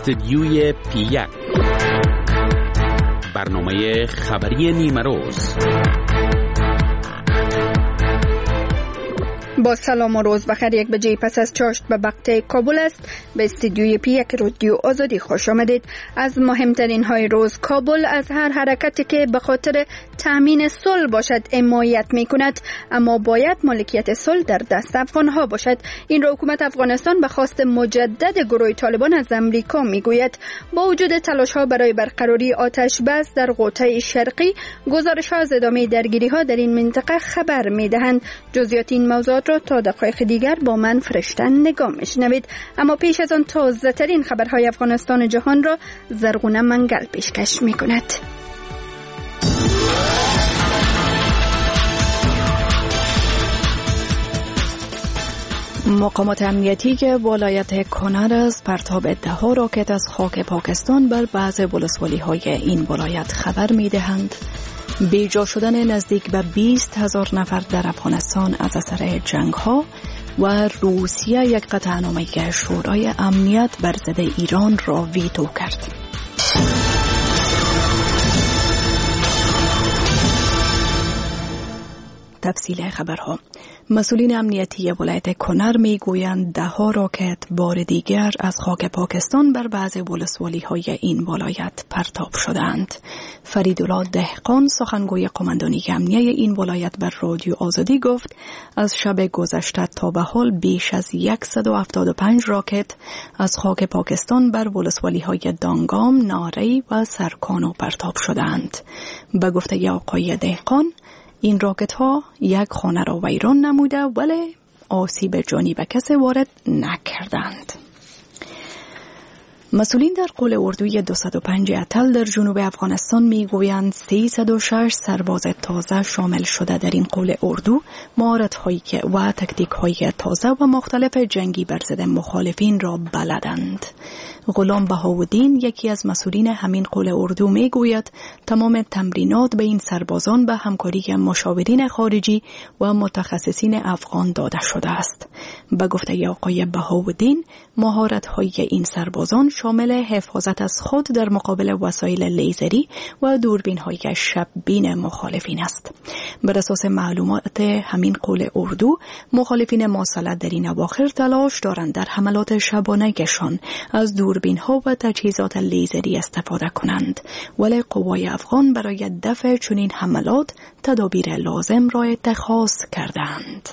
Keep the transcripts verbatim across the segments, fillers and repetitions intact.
استدیوی پی یک، برنامه خبری نیمه روز. با سلام و روز بخیر. یک بجه پس از چاشت به وقت کابل است. به استودیوی پی یک رادیو آزادی خوش آمدید. از مهمترین های روز: کابل از هر حرکتی که به خاطر تامین صلح باشد حمایت می کند، اما باید مالکیت صلح در دست افغان ها باشد. این را حکومت افغانستان به خواست مجدد گروه طالبان از امریکا می گوید. با وجود تلاش ها برای برقراری آتش بس در قطب شرقی، گزارش ها از ادامه درگیری ها در این منطقه خبر می دهند. جزئیات این موضوعات را تا دقایق دیگر با من فرشتن نگاه میشنوید. اما پیش از آن تازه ترین خبرهای افغانستان و جهان را زرغونه منگل پیشکش می کند. مقامات امنیتی که ولایت کنر از پرتاب ده راکت از خاک پاکستان بر بعض ولسوالی های این ولایت خبر می دهند. بیجا شدن نزدیک به بیست هزار نفر در افغانستان از اثر جنگ ها و روسیه یک قطعنامه شورای امنیت بر ضد ایران را ویتو کرد. تفصیل خبرها: مسئولین امنیتی ولایت کنر می گویند ده ها راکت بار دیگر از خاک پاکستان بر بعض ولسوالی های این ولایت پرتاب شدند. فریدالله دهقان، سخنگوی قماندانی امنیه این ولایت، بر رادیو آزادی گفت از شب گذشته تا به حال بیش از صد و هفتاد و پنج راکت از خاک پاکستان بر ولسوالی های دانگام، ناری و سرکانو پرتاب شدند. به گفته آقای دهقان، این راکت ها یک خانه را ویران نموده ولی آسیب جانی به کسی وارد نکردند. مسئولین در قول اردوی دویست و پنج اتل در جنوب افغانستان می گویند سیصد و شش سرباز تازه شامل شده در این قول اردو مهارت‌هایی و تکتیک‌های تازه و مختلف جنگی بر ضد مخالفین را بلدند. غلام بهاءالدین، یکی از مسئولین همین قول اردو، می گوید تمام تمرینات به این سربازان به همکاری مشاورین خارجی و متخصصین افغان داده شده است. به گفته آقای بهاءالدین، مهارت‌های این سربازان شامل حفاظت از خود در مقابل وسایل لیزری و دوربین‌های شب‌بین مخالفین است. بر اساس معلومات همین قول اردو، مخالفین مسلح در این اواخر تلاش دارند در حملات شبانه‌شان از دوربین‌ها و تجهیزات لیزری استفاده کنند، ولی قوای افغان برای دفع چنین حملات تدابیر لازم را اتخاذ کردند.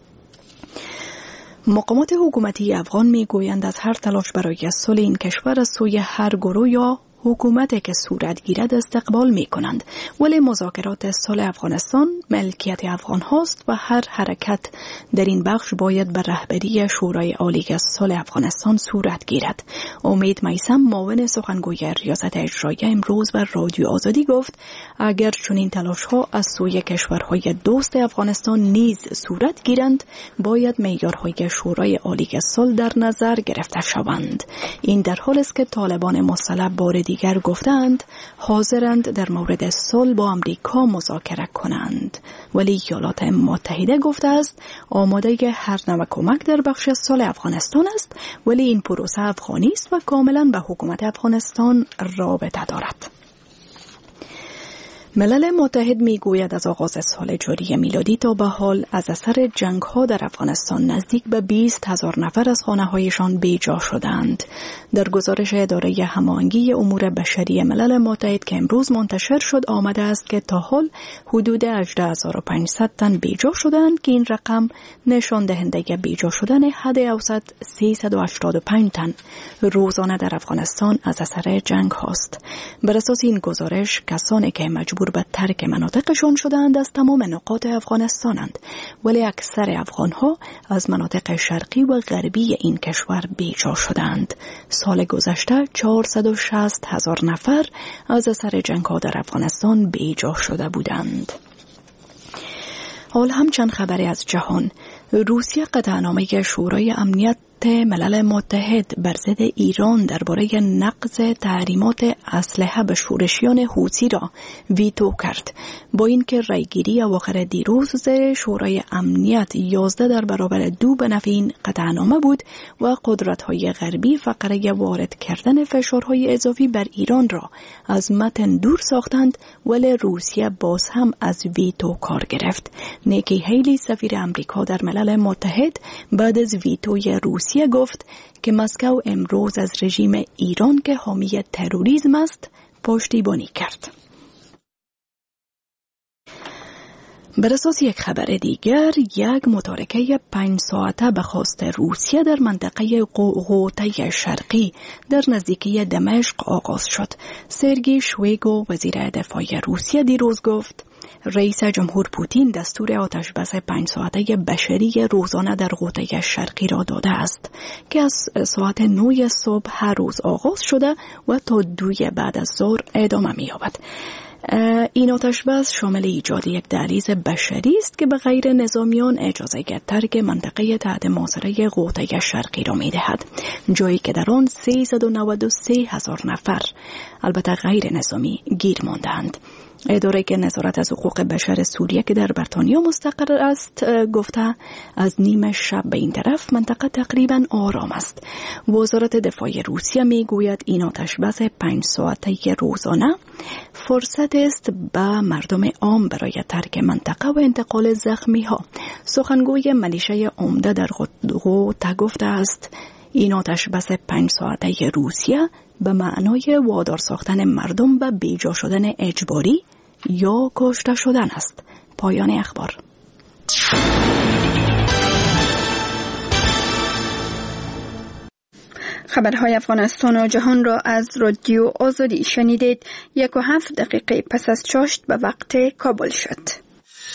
مقامات حکومتی افغان می گویند از هر تلاش برای صلح این کشور از سوی هر گروه یا حکومتی که صورت گیرد استقبال می کنند، ولی مذاکرات صلح افغانستان ملکیت افغان هاست و هر حرکت در این بخش باید به رهبری شورای عالی صلح افغانستان صورت گیرد. امید میثم، معاون سخنگوی ریاست اجرایی، امروز بر رادیو آزادی گفت اگر چنین تلاش ها از سوی کشورهای دوست افغانستان نیز صورت گیرند، باید معیارهای شورای عالی صلح در نظر گرفته شوند. این در حالی است که طالبان مسلح بار دیگر گفتند حاضرند در مورد صلح با امریکا مذاکره کنند، ولی ایالات متحده گفته است آماده هر نوع کمک در بخش صلح افغانستان است، ولی این پروسه افغانی است و کاملا به حکومت افغانستان رابطه دارد. ملل متحد می گوید از آغاز سال جاری میلادی تا به حال از اثر جنگ ها در افغانستان نزدیک به بیست هزار نفر از خانه هایشان بیجا شدند. در گزارش اداره هماهنگی امور بشری ملل متحد که امروز منتشر شد آمده است که تا حال حدود هجده هزار و پانصد تن بیجا شدند که این رقم نشان دهنده بیجا شدن حد اوسط سیصد و هشتاد و پنج تن روزانه در افغانستان از اثر جنگ هاست. بر اساس این گزارش کسانی که مجبور به ترک مناطقشان شدند از تمام نقاط افغانستانند، ولی اکثر افغانها از مناطق شرقی و غربی این کشور بیجا شدند. سال گذشته چهارصد و شصت هزار نفر از اثر جنگ‌ها در افغانستان بیجا شده بودند. حال هم چند خبری از جهان. روسیه قطعنامه شورای امنیت ملل متحد بر ضد ایران درباره نقض تحریمات اسلحه به شورشیان حوثی را ویتو کرد. با اینکه رأیگیری اواخر دیروز شورای امنیت یازده در برابر دو به نفع این قطعنامه بود و قدرت‌های غربی فقره وارد کردن فشارهای اضافی بر ایران را از متن دور ساختند، ولی روسیه باز هم از ویتو کار گرفت. نیکی هیلی سفیر امریکا در ملل متحد بعد از ویتوی روسیه گفت که مسکو امروز از رژیم ایران که حامی تروریسم است پشتیبانی کرد. بر اساس یک خبر دیگر، یک متارکه پنج ساعته به خواست روسیه در منطقه غوطه شرقی در نزدیکی دمشق آغاز شد. سرگئی شویگو وزیر دفاع روسیه دیروز گفت رئیس جمهور پوتین دستور آتش بس پنج ساعته بشری روزانه در غوطه شرقی را داده است که از ساعت نه صبح هر روز آغاز شده و تا دوی بعد از ظهر ادامه می‌یابد. این آتش بس شامل ایجاد یک دهلیز بشری است که به غیر نظامیان اجازه ترک منطقه تحت محاصره غوطه شرقی را می‌دهد، جایی که در آن سیصد و نود و سه هزار نفر البته غیر نظامی گیر ماندند. اداره که نظارت از حقوق بشر سوریه که در بریتانیا مستقر است گفته از نیمه شب به این طرف منطقه تقریبا آرام است. وزارت دفاع روسیه میگوید این آتش بس پنج ساعته روزانه فرصت است به مردم عام برای ترک منطقه و انتقال زخمی ها. سخنگوی ملیشه عمده در غوطه گفته است این آتش بس پنج ساعته روسیه به معنای وادار ساختن مردم به بیجا شدن اجباری یا کشته شدن است. پایان اخبار. خبرهای افغانستان و جهان را از رادیو آزادی شنیدید. یک و هفت دقیقه پس از چاشت به وقت کابل شد.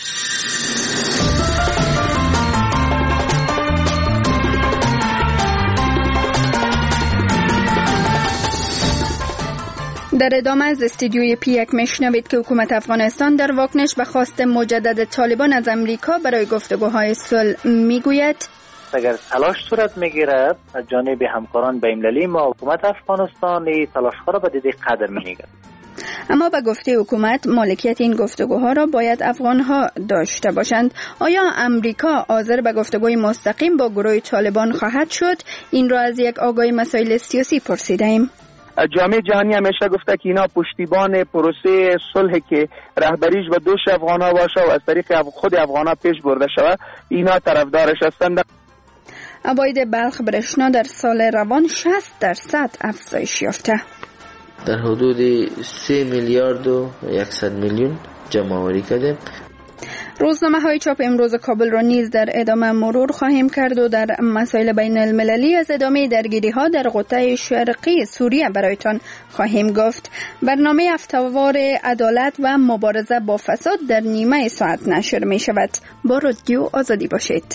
در ادامه از استودیوی پی یک میشنوید که حکومت افغانستان در واکنش به خواست مجدد طالبان از امریکا برای گفتگوهای صلح میگوید اگر تلاش صورت میگیرد از جانب همکاران بین‌المللی ما، حکومت افغانستان تلاش‌ها را به دید قدر میگیرد. اما به گفته حکومت مالکیت این گفتگوها را باید افغانها داشته باشند. آیا امریکا حاضر به گفتگوی مستقیم با گروه طالبان خواهد شد؟ این را از یک آگاه مسائل سیاسی پرسیدیم. جامعه جهانی همیشه گفته که اینا پشتیبان پروسه صلح که رهبریش به دوش افغان‌ها باشه و از طریق خود افغان‌ها پیش برده شود، اینا طرفدارش هستند. عواید بلخ برشنا در سال روان شصت درصد افزایش یافته. در حدود سه میلیارد و صد میلیون جمع آوری کردیم. روزنامه های چاپ امروز کابل را نیز در ادامه مرور خواهیم کرد و در مسائل بین المللی از ادامه درگیری ها در غوطه شرقی سوریه برایتان خواهیم گفت. برنامه هفته‌وار عدالت و مبارزه با فساد در نیمه ساعت نشر می شود. با رادیو آزادی باشید.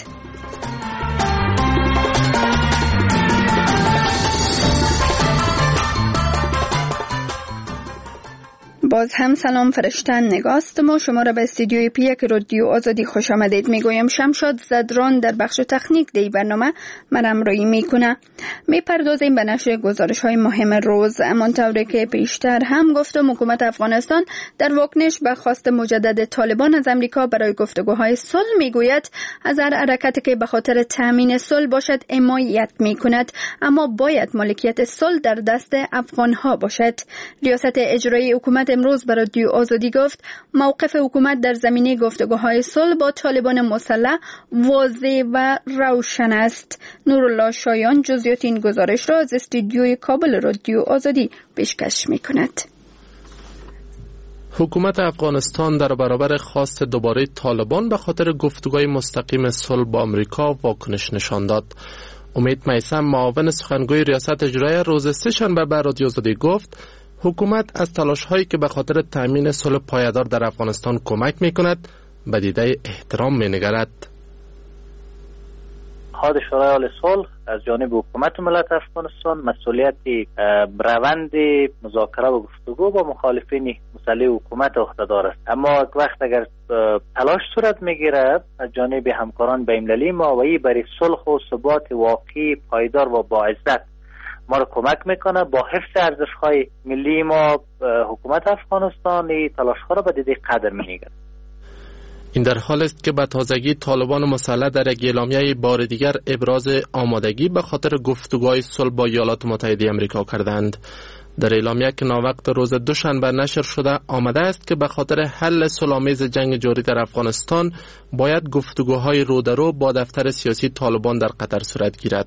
باز هم سلام فرشتن نگاست ما شما را به استودیوی پی یک رادیو آزادی خوش آمدید میگویم. شمشاد زدران در بخش تکنیک دی برنامه من همراهی میکنه. میپردازیم به نشر گزارش های مهم روز. همانطوری که پیشتر هم گفتم حکومت افغانستان در واکنش به خواست مجدد طالبان از امریکا برای گفتگوهای صلح میگوید از هر حرکتی که به خاطر تامین صلح باشد حمایت میکند، اما باید مالکیت صلح در دست افغانها باشد. ریاست اجرایی حکومت امروز برای رادیو آزادی گفت موقف حکومت در زمینه گفتگوهای صلح با طالبان مسلح واضح و روشن است. نورالله شایان جزئیات این گزارش را از استودیوی کابل رادیو آزادی پیشکش می‌کند. حکومت افغانستان در برابر خواست دوباره طالبان به خاطر گفتگوهای مستقیم صلح با آمریکا واکنش نشان داد. امید میثم معاون سخنگوی ریاست اجرایی روز سه‌شنبه به رادیو آزادی گفت حکومت از تلاش‌هایی که به خاطر تامین صلح پایدار در افغانستان کمک می‌کند به دیده احترام می‌نگرد. اتحاد شورای عالی صلح از جانب حکومت ملت افغانستان مسئولیت روند مذاکره و گفتگو با مخالفین مسلح حکومت عهدهدار است. اما وقت اگر تلاش صورت میگیره از جانب همکاران بین‌المللی ما و این برای صلح و ثبات واقعی پایدار و با عزت ما را کمک میکنه، با حفظ ارزش‌های ملی ما حکومت افغانستان تلاش‌ها را به دیده قدر می‌گیرد. این در حال است که به تازگی طالبان مسلح در یک اعلامیه بار دیگر ابراز آمادگی به خاطر گفتگوهای صلح با ایالات متحده آمریکا کردند. در اعلامیه که ناوقت روز دوشنبه نشر شده آمده است که به خاطر حل صلح‌آمیز جنگ جاری در افغانستان باید گفتگوهای رو در رو با دفتر سیاسی طالبان در قطر صورت گیرد.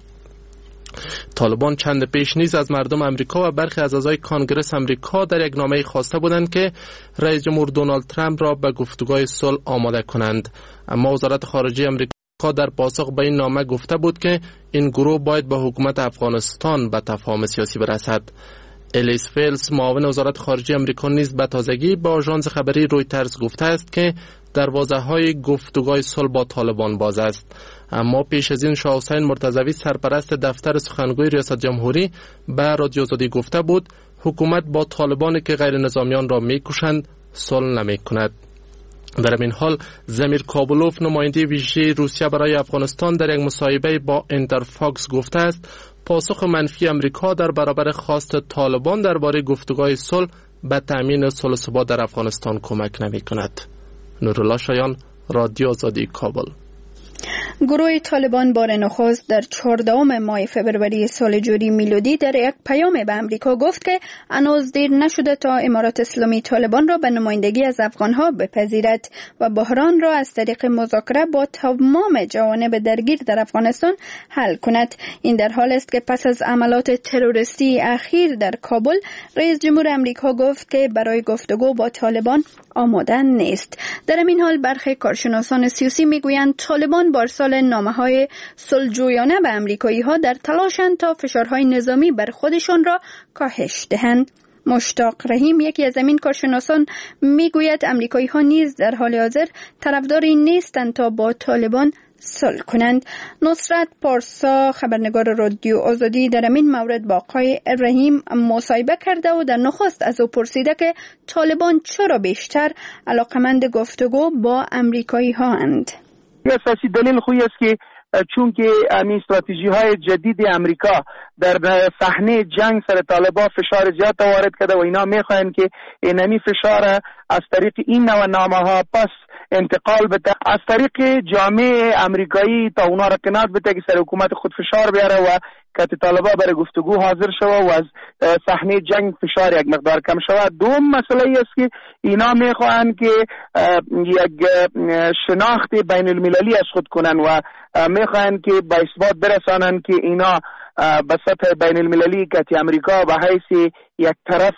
طالبان چند پیش نیز از مردم امریکا و برخی از اعضای کانگرس امریکا در یک نامه خواسته بودند که رئیس جمهور دونالد ترامپ را به گفتگوهای صلح آماده کنند، اما وزارت خارجه امریکا در پاسخ به این نامه گفته بود که این گروه باید با حکومت افغانستان به تفاهم سیاسی برسد. الیس فیلز معاون وزارت خارجه امریکا نیز به تازگی با آژانس خبری رویترز گفته است که دروازه‌های گفتگوهای صلح با طالبان باز است. اما پیش از این شاه حسین مرتضوی سرپرست دفتر سخنگوی ریاست جمهوری به رادیو آزادی گفته بود حکومت با طالبانی که غیر نظامیان را میکشند صلح نمیکند. در این حال زمیر کابلوف نماینده ویژه روسیه برای افغانستان در یک مصاحبه با انترفاکس گفته است پاسخ منفی امریکا در برابر خواست طالبان درباره گفتگوهای صلح به تامین صلح و ثبات در افغانستان کمک نمیکند. نورالله شایان، رادیو آزادی، کابل. گروه طالبان بار نخست در چهاردهم ماه فبروری سال جاری میلادی در یک پیام به امریکا گفت که هنوز دیر نشده تا امارات اسلامی طالبان را به نمایندگی از افغانها بپذیرد و بحران را از طریق مذاکره با تمام جوانب درگیر در افغانستان حل کند. این در حال است که پس از عملات تروریستی اخیر در کابل رئیس جمهور امریکا گفت که برای گفتگو با طالبان آماده نیست. در این حال برخی کارشناسان سیاسی میگویند طالبان با ارسال نامه‌های صلح‌جویانه به امریکایی‌ها در تلاشند تا فشارهای نظامی بر خودشان را کاهش دهند. مشتاق رحیم یکی از این کارشناسان میگوید امریکایی‌ها نیز در حال حاضر طرفداری نیستند تا با طالبان صلح کنند. نصرت پارسا خبرنگار رادیو آزادی در این مورد با آقای رحیم مصاحبه کرده و در نخست از او پرسیده که طالبان چرا بیشتر علاقمند گفتگو با امریکایی ها اند. اساسی دلیل خوی است که چون که این استراتژی های جدید امریکا در صحنه جنگ سر طالبان فشار زیاد وارد کرده و اینا میخواهند که اینمی فشار از طریق این نوع نامه ها پس انتقال بده، از طریق جامعه امریکایی تا اونا را قناعت بده که سر حکومت خود فشار بیاره و که طالبان برای گفتگو حاضر شود و از صحنه جنگ فشار یک مقدار کم شود. دوم مسئله ای است که اینا میخواهند که یک شناخت بین المللی از خود کنن و میخواهند که با اثبات برسانند که اینا به سطح بین المللی که امریکا به حیث یک طرف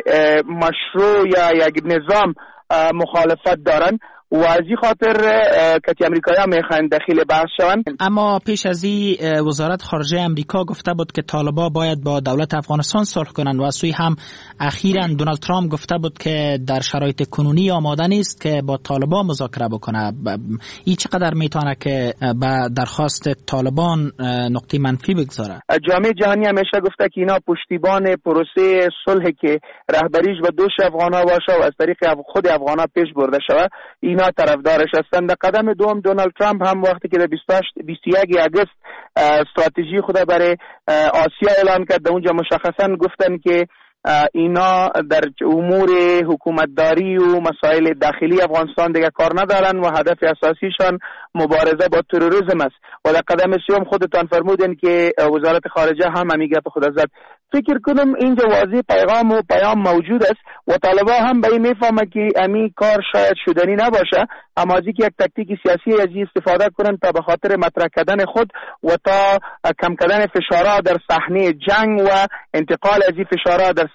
مشروع یا یک نظام مخالفت دارن و از این خاطر که امریکایی ها میخواین داخل بحث شوند. اما پیش از این وزارت خارجه امریکا گفته بود که طالبان باید با دولت افغانستان صلح کنند و از سوی هم اخیراً دونالد ترامپ گفته بود که در شرایط کنونی آماده نیست که با طالبان مذاکره بکنه. این چقدر میتونه که به درخواست طالبان نقطه منفی بگذاره؟ جامعه جهانی همیشه گفته که اینا پشتیبان پروسه صلح که رهبریش به دوش افغان‌ها باشه و از طریق خود افغان‌ها پیش برده شود اینا طرفدارش هستند. در قدم دوم دونالد ترامپ هم وقتی که در بیست و یک اگست استراتژی خود برای آسیا اعلان کرد اونجا مشخصا گفتن که اینا در امور حکومتداری و مسائل داخلی افغانستان دیگه کار ندارن و هدف اساسیشان مبارزه با تروریسم است. و در قدم سوم خودتان فرمودین که وزارت خارجه هم همی گپ خود زد. فکر کنم اینجا واضح پیغام و پیام موجود است و طالبان هم به این میفهمه که امی کار شاید شدنی نباشه، اما از اینکه یک تاکتیک سیاسی از این استفاده کنن تا به خاطر مطرح کردن خود و تا کم کردن فشارها در صحنه جنگ و انتقال از این فشارها در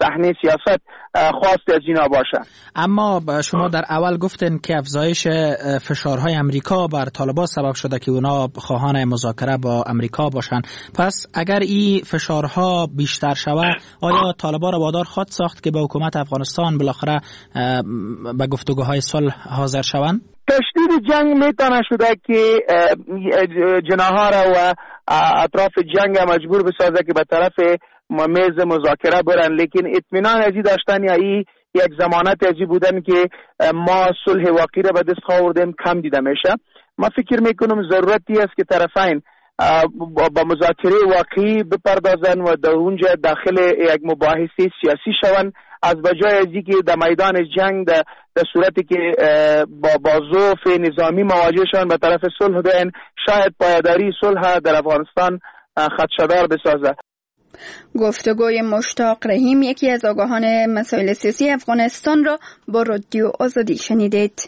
صحنه سیاست خواست از اینا باشه. اما شما در اول گفتین که افزایش فشارهای امریکا بر طالبان سبب شده که اونا خواهان مذاکره با امریکا باشن. پس اگر این فشارها بیشتر شود آیا طالبان را وادار خواهد ساخت که به حکومت افغانستان بالاخره به گفتگوهای صلح حاضر شوند؟ تشدید جنگ میتونه شده که جناها را و اطراف جنگ مجبور بسازه که به طرف میز مذاکره برن، لیکن اطمینان ازی داشتن یا ای یک ضمانت ازی بودن که ما صلح واقعی را به دست آوردیم کم دیده میشه. ما فکر میکنم ضرورتی است که طرفین با مذاکره واقعی بپردازن و در اونجا داخل یک مباحثه سیاسی شون، از بجای ازی که در میدان جنگ در در صورتی که با با ضعف نظامی مواجه شون به طرف صلح بیاین، شاید پایداری صلح در افغانستان خدشه‌دار بسازه. گفتگوی مشتاق رحیم، یکی از آگاهان مسائل سیاسی افغانستان، را با رادیو آزادی شنیدید.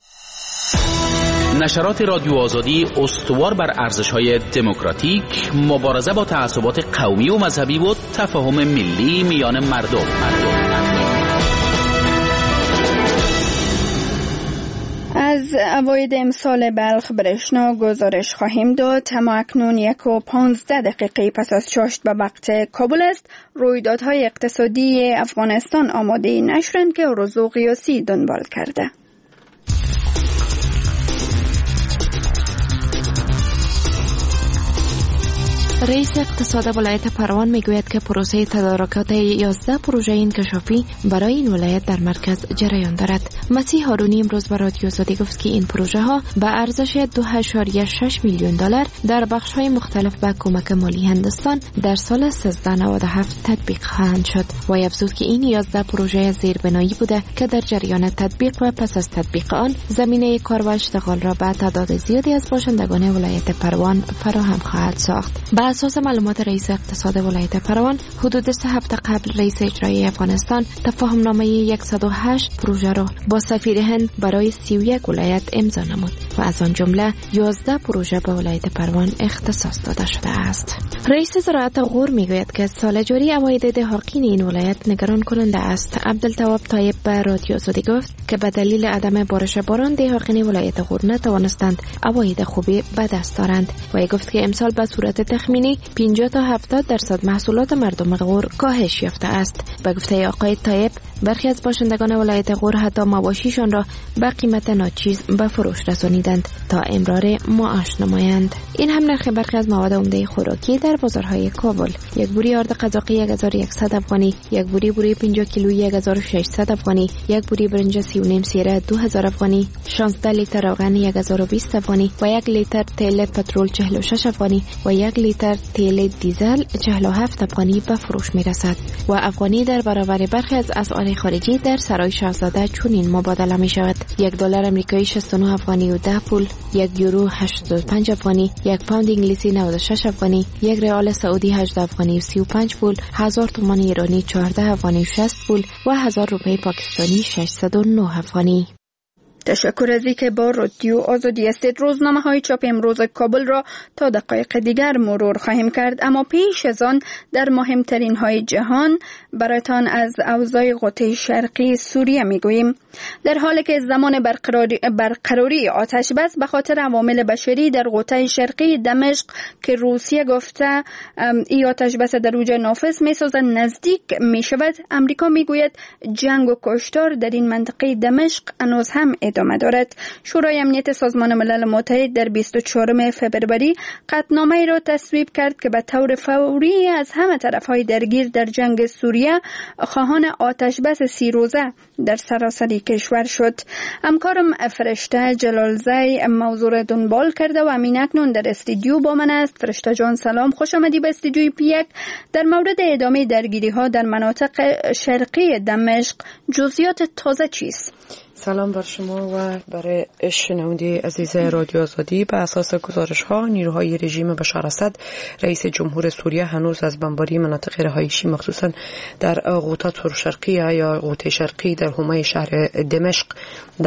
نشرات رادیو آزادی استوار بر ارزش‌های دموکراتیک، مبارزه با تعصبات قومی و مذهبی و تفاهم ملی میان مردم. مردم. از اوایل امسال بلخ برشنا گزارش خواهیم داد. اما اکنون یک و پانزده دقیقه پس از چاشت به وقت کابل است. رویدادهای اقتصادی افغانستان آماده نشرند که رزو قیاسی دنبال کرده. رئیس اقتصاد ولایت پروان میگوید که پروسه تدارکات یازده پروژه انکشافی برای این ولایت در مرکز جریان دارد. مسیح هارونی امروز به رادیو آزادی گفت که این پروژه ها به ارزش دو اشاریه شش میلیون دلار در بخش های مختلف به کمک مالی هندوستان در سال سیزده نود و هفت تطبیق خواهند شد. و افزود که این یازده پروژه زیربنایی بوده که در جریان تطبیق و پس از تطبیق آن زمینه کار و اشتغال را به تعداد زیادی از باشندگان ولایت پروان فراهم خواهد ساخت. بر اساس معلومات رئیس اقتصاد ولایت پروان، حدود سه هفته قبل رئیس اجرایی افغانستان تفاهم نامه صد و هشت پروژه را با سفیر هند برای سی و یک ولایت امضا نمود و از آن جمله یازده پروژه به ولایت پروان اختصاص داده شده است. رئیس زراعت غور میگوید که سال جاری عواید دهاقین این ولایت نگران کننده است. عبدالتواب طایب به رادیو آزادی گفت که به دلیل عدم بارش باران دهاقین ولایت غور نتوانستند عواید خوبی به دست دارند و گفت که امسال به صورت تخمینی پنجاه تا هفتاد درصد محصولات مردم غور کاهش یافته است. به گفته آقای طایب، برخی از باشندگان ولایت غور حتی مواشیشان را به قیمت ناچیز به فروش رسانیدند تا امرار معاش نمایند. این هم نرخ برخی از مواد عمده خوراکی در بازارهای کابل: یک بوری آرد قزاقی یک هزار و صد افغانی، یک بوری بوری پنجاه کیلویی یک هزار و ششصد افغانی، یک بوری برنج سی و نیم سیره دو هزار افغانی، شانزده لیتر روغن یک هزار و بیست افغانی و یک لیتر تیل پترول چهل و شش افغانی و یک لیتر تیل دیزل چهل و هفت افغانی به فروش می رسد. و افغانی در برابر برخی از اسعار خارجی در سرای شاهزاده چنین مبادله می شود: یک دلار آمریکایی شصت و نه افغانی و ده پول، یک یورو هشتاد و پنج افغانی، یک پوند انگلیسی نود و شش افغانی، یک ریال سعودی هجده افغانی و سی و پنج پول، هزار تومان ایرانی چهارده افغانی و شصت پول و هزار روپیه پاکستانی ششصد و نه افغانی. تشکر از اینکه با رادیو آزادی هستید. روزنامه های چاپ امروز کابل را تا دقایق دیگر مرور خواهیم کرد، اما پیش از آن در مهمترین های جهان برایتان از اوضاع قطب شرقی سوریه میگوییم. در حالی که زمان برقراری, برقراری آتش بس به خاطر عوامل بشری در قطب شرقی دمشق که روسیه گفته این آتش بس در اوج نافذ میسازد نزدیک میشود، امریکا میگوید جنگ و کشتار در این منطقه دمشق هنوز هم ادامه دارد. شورای امنیت سازمان ملل متحد در بیست و چهارم فوریه قطعنامه‌ای را تصویب کرد که به طور فوری از همه طرف‌های درگیر در جنگ سوریه خواهان آتش بس سی روزه در سراسر کشور شد. همکارم فرشته جلالزی موضوع را دنبال کرده و امین اکنون در استودیو با من است. فرشته جان سلام، خوش آمدی به استودیوی پیک. در مورد ادامه درگیری‌ها در مناطق شرقی دمشق جزئیات تازه چیست؟ سلام بر شما و برای شنونده عزیز رادیو آزادی. به اساس گزارش ها نیروهای رژیم بشار اسد رئیس جمهور سوریه هنوز از بمباری مناطق رهایشی مخصوصا در غوطه شرقی یا غوطه شرقی در حومه شهر دمشق داشت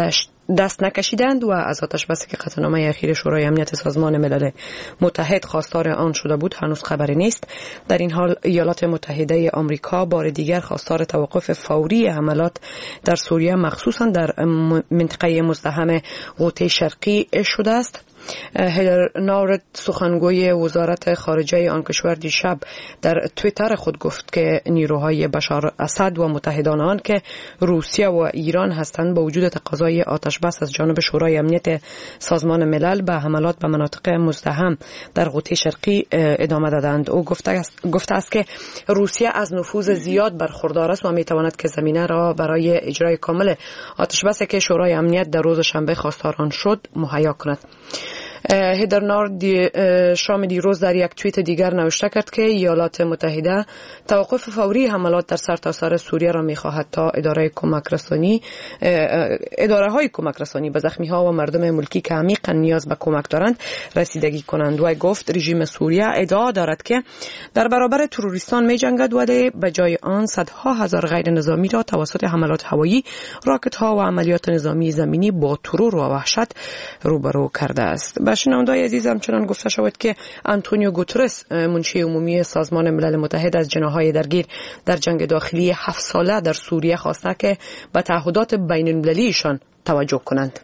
دست نکشیدند و از آتش بسی که قطعنامه اخیر شورای امنیت سازمان ملل متحد خواستار آن شده بود هنوز خبری نیست. در این حال ایالات متحده آمریکا بار دیگر خواستار توقف فوری حملات در سوریه مخصوصا در منطقه مزدحم غوطه شرقی شده است. هیدر نورد سخنگوی وزارت خارجه آن کشور دیشب در توییتر خود گفت که نیروهای بشار اسد و متحدان آن که روسیه و ایران هستند با وجود تقاضای آتش بس از جانب شورای امنیت سازمان ملل به حملات به مناطق مزدحم در غوطه شرقی ادامه دادند. او گفته است, گفته است که روسیه از نفوذ زیاد برخوردار است و میتواند که زمینه را برای اجرای کامل آتش بسی که شورای امنیت در روز شنبه خواستار آن شد مهیا کند. هیدر نورد شام دیروز در یک توییت دیگر نوشته کرد که ایالات متحده توقف فوری حملات در سرتاسر سوریه را می‌خواهد تا اداره کمک رسانی اداره های کمک رسانی به زخمی ها و مردم ملکی که عمیقاً نیاز به کمک دارند رسیدگی کنند. و گفت رژیم سوریه ادعا دارد که در برابر تروریستان می‌جنگد و به جای آن صدها هزار غیر نظامی را توسط حملات هوایی، راکت ها و عملیات نظامی زمینی با ترور و وحشت روبرو کرده است. شنوندای عزیز، همچنان گفته شود که آنتونیو گوترس منشی عمومی سازمان ملل متحد از جناح‌های درگیر در جنگ داخلی هفت ساله در سوریه خواسته که به تعهدات بین المللیشان توجه کنند.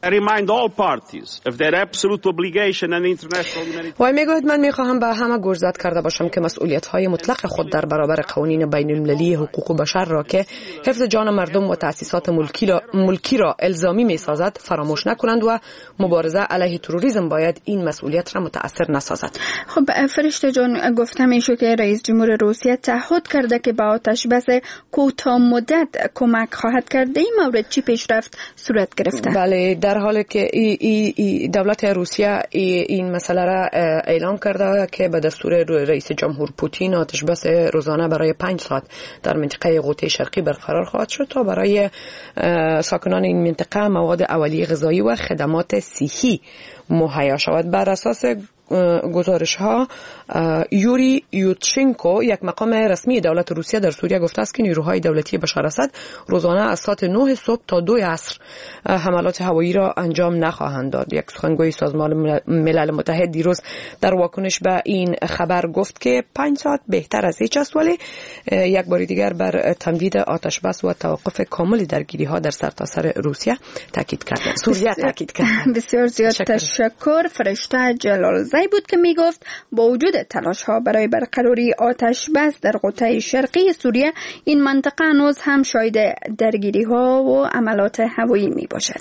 و میگوید من میخواهم به همه گرزد کرده باشم که مسئولیت های مطلق خود در برابر قوانین بین المللی حقوق بشر را که حفظ جان مردم و تأسیسات ملکی را, ملکی را الزامی میسازد فراموش نکنند و مبارزه علیه تروریسم باید این مسئولیت را متأثر نسازد. خب فرشته جان، گفته میشه که رئیس جمهور روسیه تعهد کرده که به آتش بس کوتاه مدت کمک خواهد کرد. این مورد چی پیشرفت صورت گرفته؟ بله، در حالی که ای ای ای دولت روسیه ای این مسئله را اعلام کرده که به دستور رئیس جمهور پوتین آتش بس روزانه برای پنج ساعت در منطقه غوطه شرقی برقرار خواهد شد تا برای ساکنان این منطقه مواد اولیه غذایی و خدمات صحی مهیا شود. بر اساس گزارش ها یوری یوتشنکو، یک مقام رسمی دولت روسیه در سوریه، گفته است که نیروهای دولتی بشار اسد روزانه از ساعت نه صبح تا دو عصر حملات هوایی را انجام نخواهند داد. یک سخنگوی سازمان ملل متحد دیروز در واکنش به این خبر گفت که پنج ساعت بهتر از هیچ است، ولی یک بار دیگر بر تمدید آتش بس و توقف کامل درگیری ها در سرتاسر روسیه تاکید کرد. سوریه تاکید کرد. بسیار زیاد تشکر. فرشته جلال زی بود که می گفت با وجود تلاش ها برای برقراری آتش بس در غوطه شرقی سوریه، این منطقه هنوز هم شاهد درگیری ها و عملات هوایی می باشد.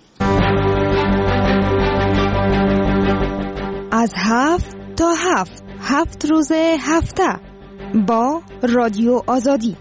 از هفت تا هفت هفت روز هفته با رادیو آزادی.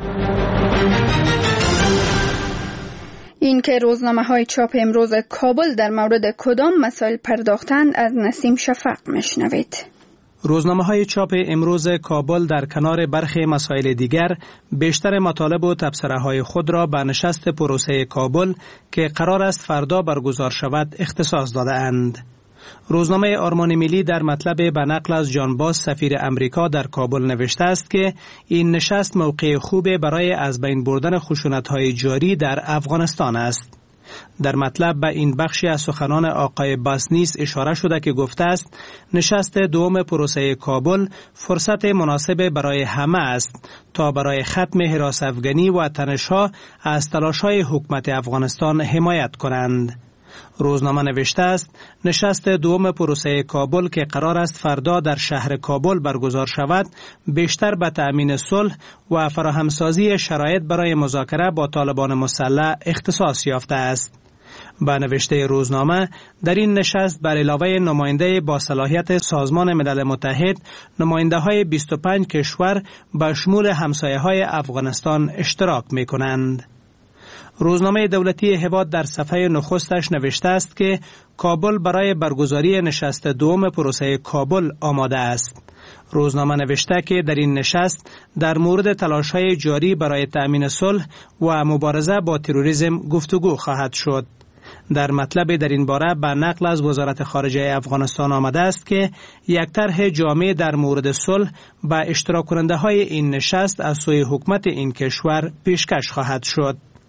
این که روزنامه های چاپ امروز کابل در مورد کدام مسائل پرداختند از نسیم شفق میشنوید. روزنامه های چاپ امروز کابل در کنار برخی مسائل دیگر بیشتر مطالب و تبصره های خود را به نشست پروسه کابل که قرار است فردا برگزار شود اختصاص داده اند. روزنامه آرمان ملی در مطلب به نقل از جان باز سفیر امریکا در کابل نوشته است که این نشست موقع خوبی برای از بین بردن خشونت‌های جاری در افغانستان است. در مطلب به این بخشی از سخنان آقای باسنیس اشاره شده که گفته است نشست دوم پروسه کابل فرصت مناسب برای همه است تا برای ختم حراس افغانی و تنش‌ها از تلاش‌های حکومت افغانستان حمایت کنند. روزنامه نوشته است نشست دوم پروسه کابل که قرار است فردا در شهر کابل برگزار شود بیشتر به تأمین صلح و فراهمسازی شرایط برای مذاکره با طالبان مسلح اختصاص یافته است. با نوشته روزنامه در این نشست بر علاوه نماینده با صلاحیت سازمان ملل متحد، نماینده های بیست و پنج کشور به شمول همسایه های افغانستان اشتراک می کنند. روزنامه دولتی هواد در صفحه نخستش نوشته است که کابل برای برگزاری نشست دوم پروسه کابل آماده است. روزنامه نوشته که در این نشست در مورد تلاش‌های جاری برای تأمین صلح و مبارزه با تروریسم گفتگو خواهد شد. در مطلب در این باره به نقل از وزارت خارجه افغانستان آمده است که یک طرح جامع در مورد صلح به اشتراک کننده های این نشست از سوی حکومت این کشور پیشکش خواهد شد.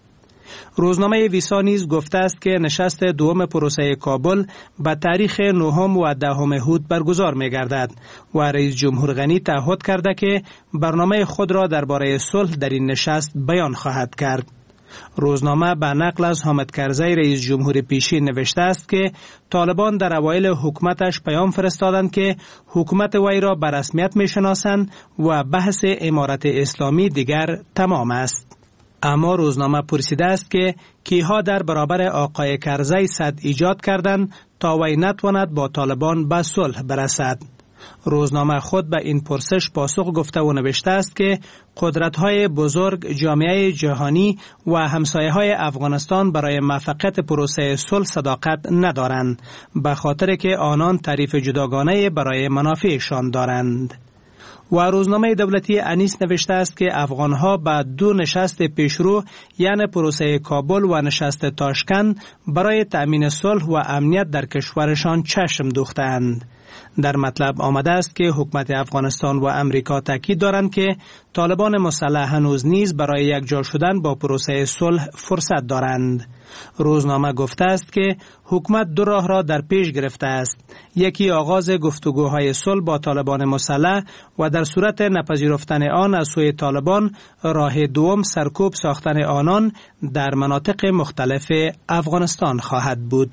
روزنامه ویسا نیز گفته است که نشست دوم پروسه کابل به تاریخ نهم و دهم هود برگزار می گردد و رئیس جمهور غنی تعهد کرده که برنامه خود را درباره صلح در این نشست بیان خواهد کرد. روزنامه به نقل از حامد کرزی رئیس جمهور پیشین نوشته است که طالبان در اوایل حکومتش پیام فرستادند که حکومت وی را به رسمیت می‌شناسند و بحث امارت اسلامی دیگر تمام است. اما روزنامه پرسیده است که کیها در برابر آقای کرزی صد ایجاد کردند تا وی نتواند با طالبان به صلح برسد. روزنامه خود به این پرسش پاسخ گفته و نوشته است که قدرت‌های بزرگ جامعه جهانی و همسایه‌های افغانستان برای موفقیت پروسه صلح صداقت ندارند، به خاطر که آنان تعریف جداگانه برای منافعشان دارند. و روزنامه دولتی انیس نوشته است که افغانها به دو نشست پیشرو یعنی پروسه کابل و نشست تاشکند برای تأمین صلح و امنیت در کشورشان چشم دوختند. در مطلب آمده است که حکومت افغانستان و امریکا تاکید دارند که طالبان مسلح هنوز نیز برای یکجا شدن با پروسه صلح فرصت دارند. روزنامه گفته است که حکومت دو راه را در پیش گرفته است. یکی آغاز گفتگوهای صلح با طالبان مسلح و در صورت نپذیرفتن آن از سوی طالبان راه دوم سرکوب ساختن آنان در مناطق مختلف افغانستان خواهد بود.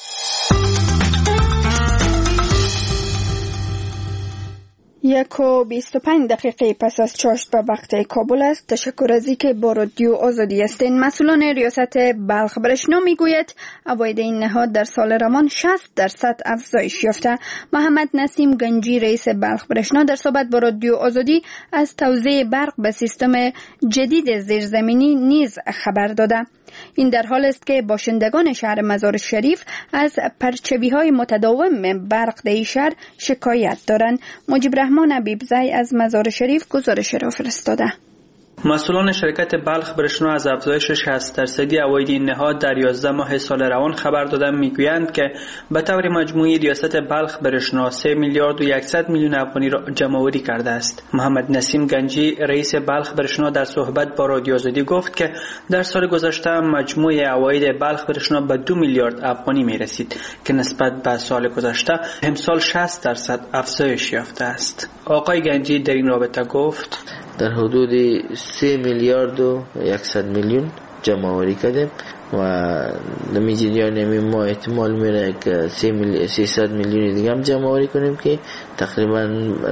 یک و بیست و پنج دقیقه پس از چاشت به وقت کابل است. تشکر از اینکه با رادیو آزادی هستین. مسئولان ریاست بلخ برشنا میگوید عواید این نهاد در سال روان شصت درصد افزایش یافته. محمد نسیم گنجی رئیس بلخ برشنا در صحبت با رادیو آزادی از توزیع برق به سیستم جدید زیرزمینی نیز خبر داده. این در حال است که باشندگان شهر مزار شریف از پرچوی‌های متداوم برق در شهر شکایت دارند. مجیب رحمان حبیبزی از مزار شریف گزارش را فرستاده. مسئولان شرکت بلخ برشنا از افزایش شصت درصدی عواید این نهاد در یازده ماه سال روان خبر دادند. میگویند که به طور مجموعی ریاست بلخ برشنا سه میلیارد و صد میلیون افغانی را جمع‌آوری کرده است. محمد نسیم گنجی رئیس بلخ برشنا در صحبت با رادیو آزادی گفت که در سال گذشته مجموع عواید بلخ برشنا به دو میلیارد افغانی می رسید که نسبت به سال گذشته امسال شصت درصد افزایش یافته است. آقای گنجی در این رابطه گفت در حدود سه میلیارد و صد میلیون جمع آوری کردیم و نمی جریان ما احتمال میره که سیصد میلیون دیگه هم جمع آوری کنیم که تقریبا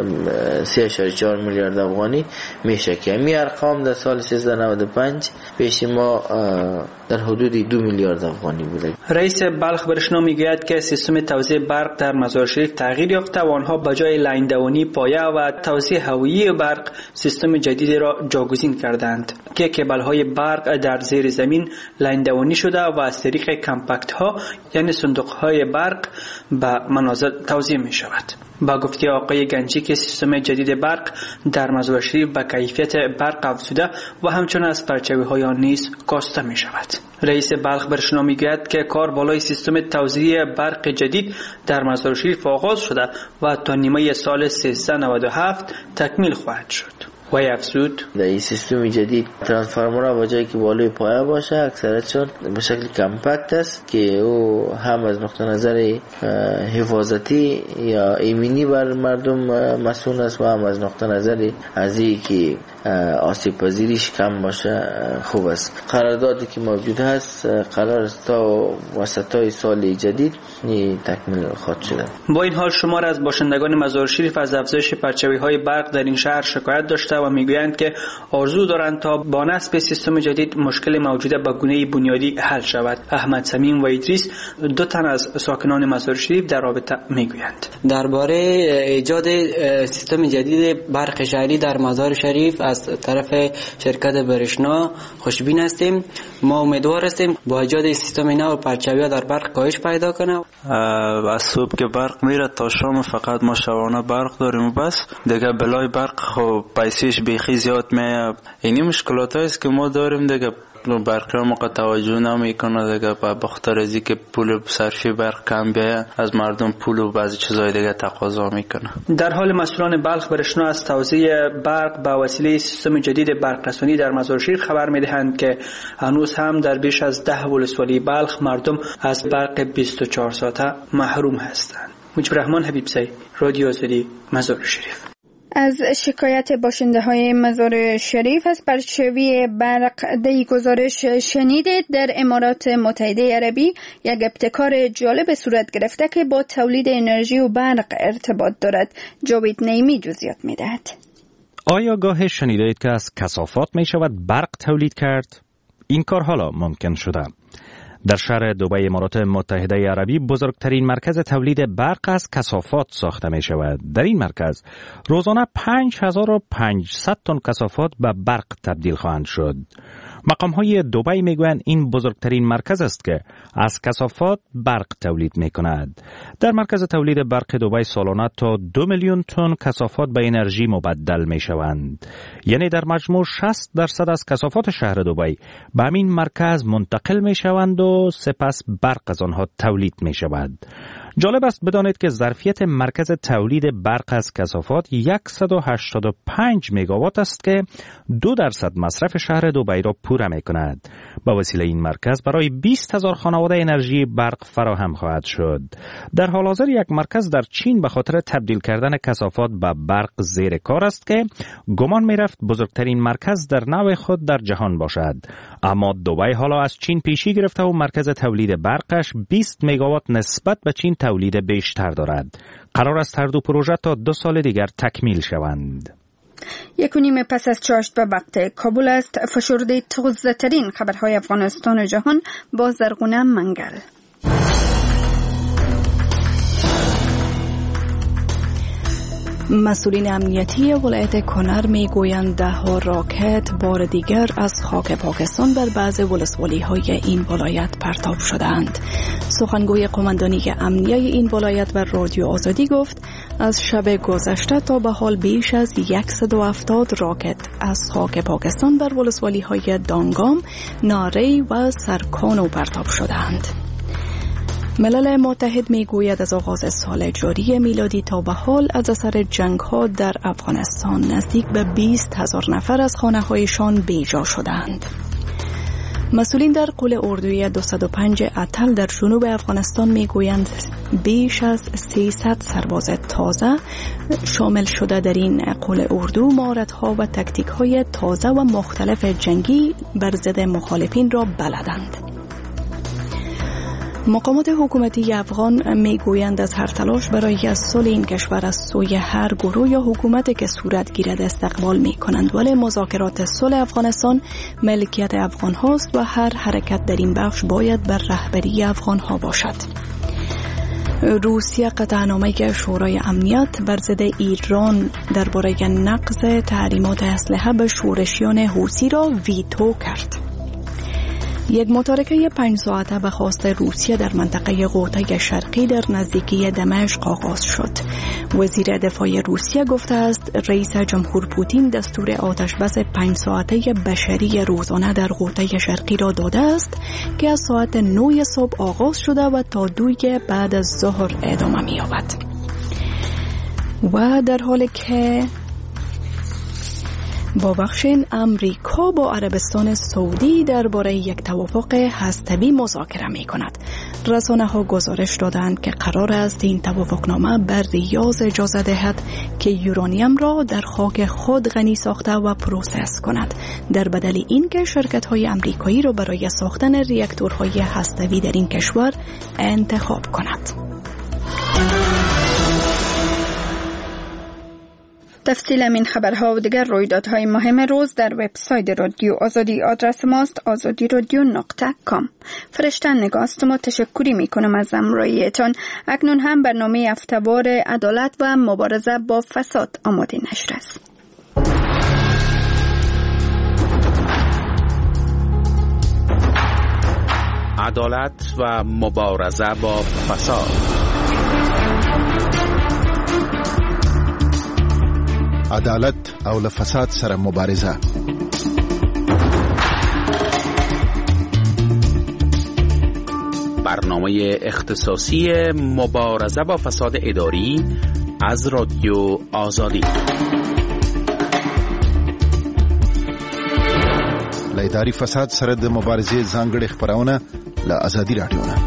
سه اشاره چهار میلیارد افغانی میشه که می ارقام در سال سیزده نود و پنج پیش ما در حدود دو میلیارد افغانی بوده. رئیس بلخ برشنا میگوید که سیستم توزیع برق در مزار شریف تغییر یافته و آنها به جای لاین دوانی پایه و توزیع هوایی برق سیستم جدیدی را جاگزین کردند که کبل‌های برق در زیر زمین لاین دوانی شده و از طریق کمپکت ها یعنی صندوق های برق به منازل توزیع می شود. با گفته آقای گنجی که سیستم جدید برق در مزار شریف به کیفیت برق افزوده و همچنین از پرچوی های آن نیز کاسته می شود. رئیس بلخ برشنا میگوید که کار بالای سیستم توزیع برق جدید در مزار شریف آغاز شده و تا نیمه سال سیزده نود و هفت تکمیل خواهد شد. و افزود در این سیستم جدید ترانسفورمرها با جایی که بالای پایه باشه اکثرتشون به شکل کمپکت است که او هم از نقطه نظر حفاظتی یا ایمنی بر مردم مسئول است و هم از نقطه نظر از این که آسیب پذیریش کم باشه خوب است. قراردادی که موجود هست قرار است تا وسطای سال جدید تکمیل خواهد شد. با این حال شمار از باشندگان مزار شریف از افزایش پرچوی های برق در این شهر شکایت داشته و میگویند که آرزو دارند تا با نصب سیستم جدید مشکل موجوده به گونه بنیادی حل شود. احمد صمیم و ادریس دو تن از ساکنان مزار شریف در رابطه میگویند درباره ایجاد سیستم جدید برق شهری در مزار شریف از طرف شرکت برشنا خوشبین هستیم. ما امیدوار هستیم با ایجاد سیستم نو پرچوی‌ها در برق کاهش پیدا کنه. از صبح که برق میره تا شام فقط ما شبانه برق داریم و بس دیگه بلای برق خب پیسش بیخی زیاد میاد. اینی مشکلات است که ما داریم دیگه. برقی موقع توجه نمیکنه دیگه، به خاطر از اینکه پول صرفی برق کم بیایه از مردم پول و بعضی چیزای دیگه تقاضا میکنه. در حال مسئولان بلخ برشنا از توزیع برق به وسیله سیستم جدید برق رسانی در مزار شریف خبر میدهند که هنوز هم در بیش از ده ولسوالی بلخ مردم از برق بیست و چهار ساعته محروم هستند. مجیب رحمان حبیبزی، رادیو آزادی، مزار شریف. از شکایت باشنده های مزار شریف از پرچوی برق دی گزارش شنیدید. در امارات متحده عربی یک ابتکار جالب صورت گرفته که با تولید انرژی و برق ارتباط دارد. جاوید نیمی جزئیات میدهد. آیا گاه شنیدید که از کثافات می شود برق تولید کرد؟ این کار حالا ممکن شده. در شهر دبی امارات متحده عربی بزرگترین مرکز تولید برق از کثافات ساخته می شود. در این مرکز روزانه پنج هزار و پانصد تن کثافات به برق تبدیل خواهند شد. مقام های دبی می گویند این بزرگترین مرکز است که از کثافات برق تولید می کند. در مرکز تولید برق دبی سالانه تا دو میلیون تن کثافات به انرژی مبدل می شوند. یعنی در مجموع شصت درصد از کثافات شهر دبی به همین مرکز منتقل می شوند و سپس برق از آنها تولید می شود. جالب است بدانید که ظرفیت مرکز تولید برق از کثافات صد و هشتاد و پنج مگاوات است که دو درصد مصرف شهر دبی را پوره می کند. با وسیله این مرکز برای بیست هزار خانواده انرژی برق فراهم خواهد شد. در حال حاضر یک مرکز در چین به خاطر تبدیل کردن کثافات به برق زیر کار است که گمان می رفت بزرگترین مرکز در نوع خود در جهان باشد. اما دبی حالا از چین پیشی گرفته و مرکز تولید برقش بیست مگاوات نسبت به چین تولید بیشتر دارد. قرار است هر دو پروژه تا دو سال دیگر تکمیل شوند. یک و نیم پس از چاشت به وقت کابل است. فشرده تازه ترین خبرهای افغانستان و جهان با زرغونه منگل. مسئولین امنیتی ولایت کنر می گویند ده ها راکت بار دیگر از خاک پاکستان بر بعض ولسوالی های این ولایت پرتاب شدند. سخنگوی قماندانی امنیه این ولایت و رادیو آزادی گفت از شب گذشته تا به حال بیش از صد و هفتاد راکت از خاک پاکستان بر ولسوالی های دانگام، ناری و سرکانو پرتاب شدند. ملل متحد می گوید از آغاز سال جاری میلادی تا به حال از اثر جنگ ها در افغانستان نزدیک به بیست هزار نفر از خانه هایشان بیجا شدند. مسئولین در قلعه اردوی دویست و پنج اتل در جنوب افغانستان می گویند بیش از سیصد سرباز تازه شامل شده در این قلعه اردو مهارت ها و تکتیک های تازه و مختلف جنگی بر ضد مخالفین را بلدند. مقامات حکومتی افغان میگویند از هر تلاش برای از صلح این کشور از سوی هر گروه یا حکومتی که صورت گیرد استقبال می کنند، ولی مذاکرات صلح افغانستان ملکیت افغان هاست و هر حرکت در این بخش باید بر رهبری افغان ها باشد. روسیه قطعنامه شورای امنیت بر ضد ایران درباره نقض تحریمات اسلحه به شورشیان حوثی را ویتو کرد. یک متارکه پنج ساعته به خواست روسیه در منطقه غوطه شرقی در نزدیکی دمشق آغاز شد. وزیر دفاع روسیه گفته است رئیس جمهور پوتین دستور آتش بس پنج ساعته بشری روزانه در غوطه شرقی را داده است که از ساعت نه صبح آغاز شده و تا دوی بعد از ظهر ادامه می‌یابد. و در حالی که با بخشین امریکا با عربستان سعودی درباره یک توافق هسته‌ای مذاکره می کند. رسانه ها گزارش دادند که قرار است این توافقنامه بر ریاض اجازه دهد که یورانیم را در خاک خود غنی ساخته و پروسس کند، در بدل این که شرکت های امریکایی را برای ساختن ریاکتورهای هسته‌ای در این کشور انتخاب کند. تفصیل این خبرها و دیگر رویدادهای مهم روز در وبسایت رادیو آزادی. آدرس ماست آزادی رادیو نقطه کام. فرشتن نگاست ما تشکری می کنم از همراهیتان. اکنون هم برنامه هفته‌وار عدالت و مبارزه با فساد آماده نشر است. عدالت و مبارزه با فساد. عدالت او له فساد سره مبارزه. برنامه اختصاصی مبارزه با فساد اداری از رادیو آزادی. له اداري فساد سره د مبارزې ځانګړې خبرونه له آزادي رادیو نه.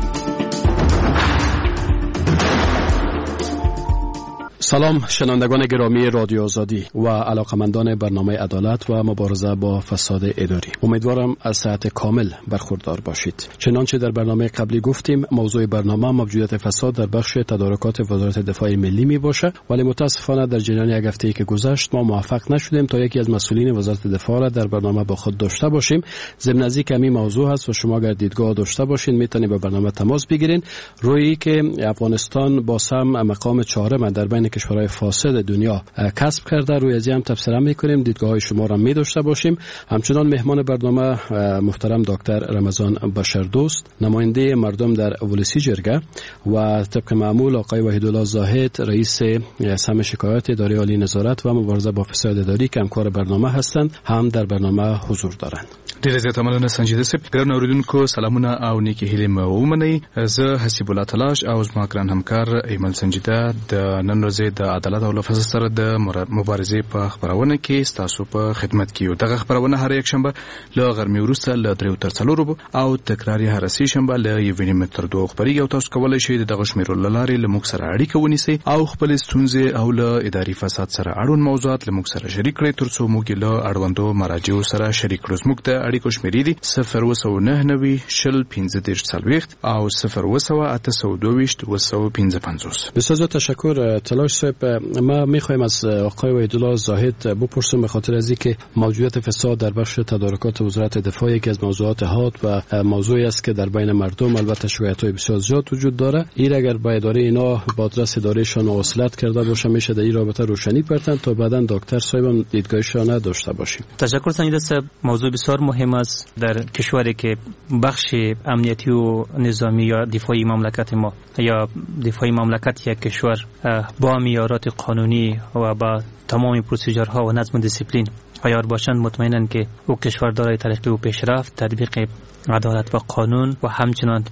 سلام شنوندگان گرامی رادیو آزادی و علاقمندان برنامه عدالت و مبارزه با فساد اداری، امیدوارم از صحت کامل برخوردار باشید. چنانچه در برنامه قبلی گفتیم، موضوع برنامه موجودیت فساد در بخش تدارکات وزارت دفاع ملی می باشه، ولی متاسفانه در جریان یک هفته‌ای که گذشت ما موفق نشدیم تا یکی از مسئولین وزارت دفاع را در برنامه با خود داشته باشیم. ضمن از اینکه همین موضوع هست و شما اگر دیدگاه داشته باشین میتونید با برنامه تماس بگیرین. روی که افغانستان با سم مقام چهارم در بین کشورهای فاسد دنیا کسب کرده، روی از هم تبصره میکنیم، دیدگاه شما را می داشته باشیم. همچنان مهمان برنامه محترم دکتر رمضان بشردوست، نماینده مردم در ولسی جرگه، و طبق معمول آقای وحیدالله زاهد، رئیس سم شکایات اداره عالی نظارت و مبارزه با فساد اداری که همکار برنامه هستند، هم در برنامه حضور دارند. ډیره زیاته مننه سنجیده صاحب. ګران اوریدونکو سلامونه او نیکی هیلې مو ومنئ. زه حسیب الله تلاش او زما ګران همکار ایمل سنجیده د نن ورځې د عدالت او فساد سره د مبارزې په خبرونه کې ستاسو په خدمت کې یو. دغه خبرونه هر یک شنبه له غرمې وروسته له درې تر څلورو او تکراری هر سې شنبه له یو نیم تر دوه خبري او تاسو کولای شئ دغه شمیرو لارې له موږ سره اړیکه ونیسئ او خپل ستونزې او له اداري فساد سره اړوند موضوعات له موږ سره شریک کړئ ترڅو موږ له اړوندو مراجعو سره شریک کړو. موږ ته اړیکو شمیرې دي صفر و سو نه نوي شل پنځه دېرش څلوېښت او صفر و سو اته سو دوه ویشت و سو پنځه پنځوس. بسیار تشکر تلاش صاحب. ما میخوایم از آقای وحیدالله زاهد بپرسیم به خاطر از اینکه موجودیت فساد در بخش تدارکات وزارت دفاع یکی از موضوعات حاد و موضوعی است که در بین مردم البته شکایت‌های بسیار زیاد وجود داره. این اگر با اداره اینا با آدرس ادارهشان وصلت کرده باشه میشه در این رابطه روشنی پرتن تا بعداً دکتر صاحب دیدگاهشان داشته باشیم. تشکر سنجیده صاحب. موضوع بسیار مهم است در کشوری که بخش امنیتی و نظامی یا دفاعی مملکت ما یا دفاعی مملکت یک کشور با معیارات قانونی و با تمام پروسیجرها و نظم و دیسیپلین عیار باشند، مطمئنن که او کشور دارای ترقی و پیشرفت، تطبیق عدالت و قانون و همچنان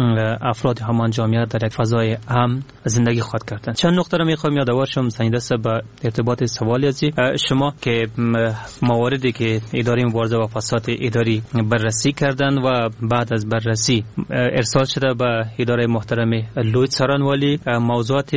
افراد همان جامعه در یک فضای امن زندگی خواهد کردند. چند نکته را میخوام یادآور شم سنجیده صاحب با ارتباط سوالی از شما که مواردی که اداره مبارزه با فساد اداری بررسی کردند و بعد از بررسی ارسال شده به اداره محترم لوید سارانوالی موضوعات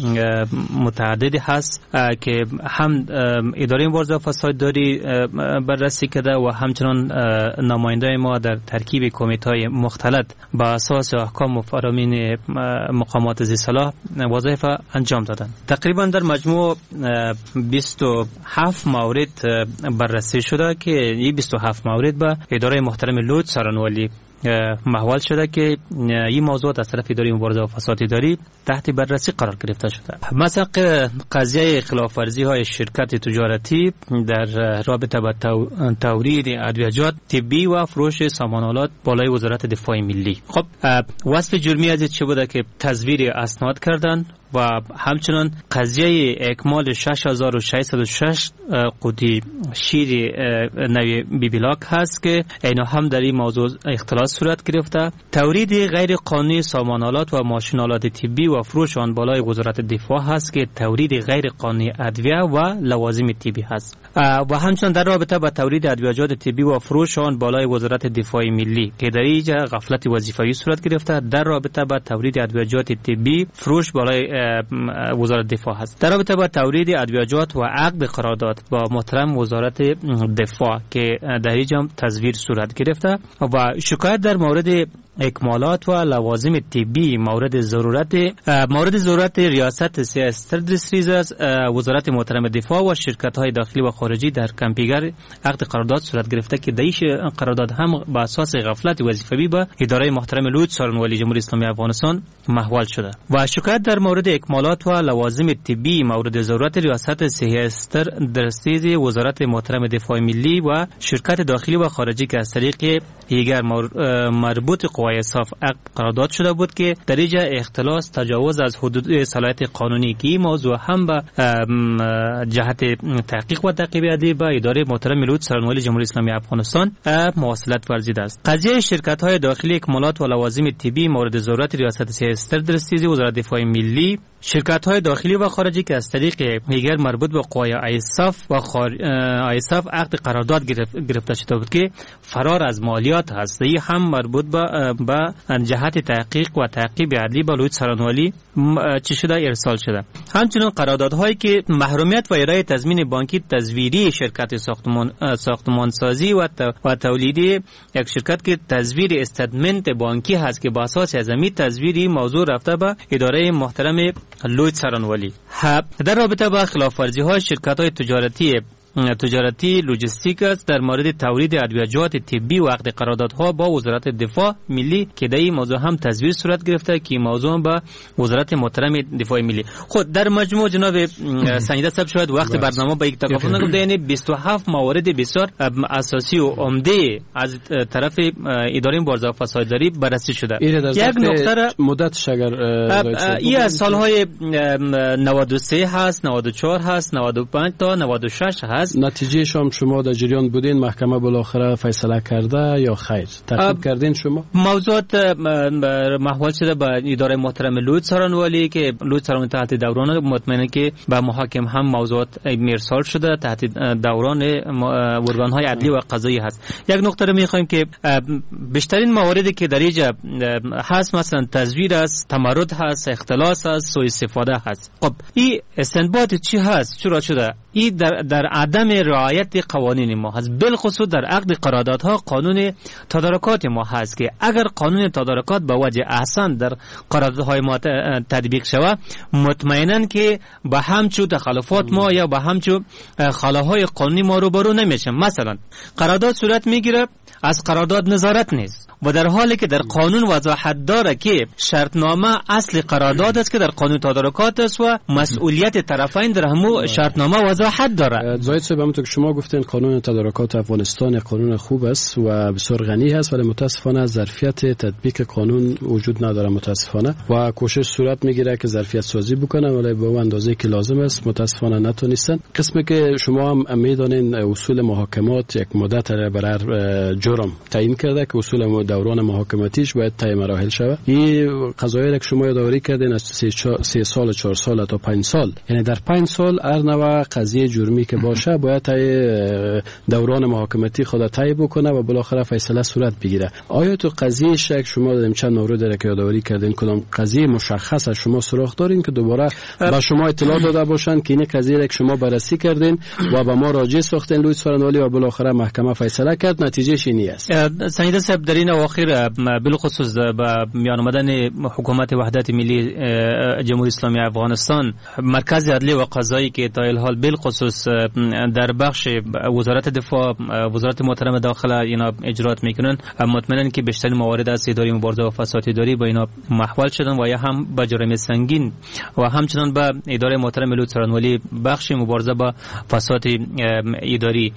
متعددی هست که هم اداره مبارزه با فساد اداری بررسی کرده و همچنان نماینده ما در ترکیب کمیته‌های مختلط با اساس احکام و فرامین مقامات ذی صلاح وظایف انجام دادند. تقریبا در مجموع بیست و هفت مورد بررسی شده که این بیست و هفت مورد به اداره محترم لوید سارانوالی محول شده که این موضوع از طرف اداره مبارزه با فساد اداری تحت بررسی قرار گرفته شده. مثلا قضیه خلاف ورزی های شرکت تجارتی در رابطه با تورید ادویه‌جات طبی و فروش سامانالات بالای وزارت دفاع ملی. خب وصف جرمی از چه بوده که تزویر اسناد کردن و همچنان قضیه اکمال شش هزار و ششصد و شش قوطی شیر نوی بیبیلاک هست که اینا هم در این موضوع اختلاس صورت گرفته. تورید غیر قانونی سامانالات و ماشینالات طبی و فروش آن بالای وزارت دفاع هست که تورید غیر قانونی ادویه و لوازم طبی هست. و همچنان در رابطه با تورید ادویه‌جات طبی و فروش آن بالای وزارت دفاع ملی که در اینجا غفلت وظیفه‌ای صورت گرفته. در رابطه با تورید ادویه‌جات طبی فروش بالای وزارت دفاع هست. در رابطه با تورید ادویه‌جات و عقد قرارداد با محترم وزارت دفاع که در اینجا تزویر صورت گرفته و شکایت در مورد اکمالات و لوازم طبی مورد ضرورت مورد ضرورت ریاست سیاست دستریز از وزارت محترم دفاع و شرکت های داخلی و خارجی در کمپیگر عقد قرارداد صورت گرفته که دیش قرارداد هم با اساس غفلت وظیفه‌ای به اداره محترم لوید سارانوالی جمهوری اسلامی افغانستان محول شده و شکایت در مورد اکمالات و لوازم طبی مورد ضرورت ریاست سیاست دستریز وزارت محترم دفاع ملی و شرکت داخلی و خارجی که از طریق دیگر مربوط با آیساف عقد قرارداد شده بود که در اینجا اختلاس تجاوز از حدود صلاحیت قانونی که این موضوع هم به جهت تحقیق و تعقیب عدلی به اداره محترم ملود سرانولی جمهوری اسلامی افغانستان مواصلت ورزیده است. قضیه شرکت های داخلی اکمالات و لوازم طبی مورد ضرورت ریاست سیاست درستیزی وزارت دفاع ملی، شرکت های داخلی و خارجی که از طریق دیگر مربوط به قوای آیساف و خار... آیساف عقد قرارداد گرفته شده بود که فرار از مالیات هست. این هم مربوط به با جهت تحقیق و تعقیب عدلی با لوید سرانوالی چی شده ارسال شده. همچنین قراردادهایی که محرومیت و ارائه تضمین بانکی تزویری شرکت ساختمان ساختمان سازی و و تولیدی یک شرکت که تزویر استدمنت بانکی هست که با اساس از همین تزویری موضوع رفته به اداره محترم لوید سرانوالی. در رابطه با خلاف ورزی های شرکت های تجارتی تجارتی لوجستیک است در مورد تولید ادویه‌جات طبی و عقد قراردادها با وزارت دفاع ملی که در این موضوع هم تزویر صورت گرفته که موضوع با وزارت محترم دفاع ملی. خود در مجموع جناب سنجیده صاحب شاید وقت برنامه به یک تکافل نگفته، یعنی بیست و هفت موارد بسیار اساسی و عمده از طرف اداره مبارزه با فسادداری بررسی شده. یک نکته مدتش اگر این از سالهای نود و سه هست، نود و چهار هست، نود و پنج تا نود و شش هست. نتیجه شما شما در جریان بودین، محکمه بالاخره فیصله کرده یا خیر؟ تعقیب کردین شما؟ موضوعات محول شده به اداره محترم لوید سرانوالی که لوید سرانوالی تحت دوران مطمئنه که به محاکم هم موضوعات ارسال شده تحت دوران ارگان‌های عدلی و قضایی هست. یک نکته رو می‌خوایم که بیشترین مواردی که در اینجا هست مثلا تزویر است، تمرد هست، اختلاس است، سوء استفاده هست. خب این استنباط چی هست؟ چرا شده؟ این در در عدم رعایت قوانین ما هست، بالخصوص در عقد قراردادها قانون تدارکات ما هست که اگر قانون تدارکات به وجه احسن در قراردادهای ما تطبیق شود مطمئناً که به همچون تخلفات ما یا به همچون خلاهای قانونی ما روبرو نمیشه. مثلا قرارداد صورت میگیره، از قرارداد نظارت نیست و در حالی که در قانون وضاحت داره که شرطنامه اصل قرارداد است که در قانون تدارکات است و مسئولیت طرفین در همو شرطنامه وضاحت داره. زاید صاحب همونطور که شما گفتین قانون تدارکات افغانستان قانون خوب است و بسیار غنی است، ولی متاسفانه ظرفیت تطبیق قانون وجود نداره متاسفانه و کوشش صورت میگیره که ظرفیت سازی بکنن ولی به اندازه‌ای که لازم است متاسفانه نتونستن. قسمی که شما هم میدونین اصول محاکمات یک مدت برای جرم تعیین کرده که اصول دوران محاکماتیش باید طی مراحل شود. این قضایی که شما یادآوری کردین از سه سال چهار سال تا پنج سال، یعنی در پنج سال هر نوع قضیه جرمی که باشه باید طی دوران محاکماتی خود طی بکنه و بالاخره فیصله صورت بگیره. آیا تو قضیه شک شما دادیم چند مورد که یادآوری کردین کدام قضیه مشخص از شما سراغ دارین که دوباره با شما اطلاع داده باشن که این قضیه را که شما بررسی کردین و با ما راجع ساختین لوید سرانوالی و بالاخره محکمه فیصله کرد نتیجهش اینی است؟ سنجیده صاحب در این اواخر بالخصوص با میان آمدن حکومت وحدت ملی جمهوری اسلامی افغانستان مرکز عدلی و قضایی که تا الحال بالخصوص در بخش وزارت دفاع وزارت محترم داخله اینا اجرات میکنن مطمئنن که بیشترین موارد از اداره مبارزه با فسادداری با اینا محول شدن و یا هم با جرم سنگین و همچنان با اداره محترم لوید سرانوالی بخش مبارزه با فساد اداری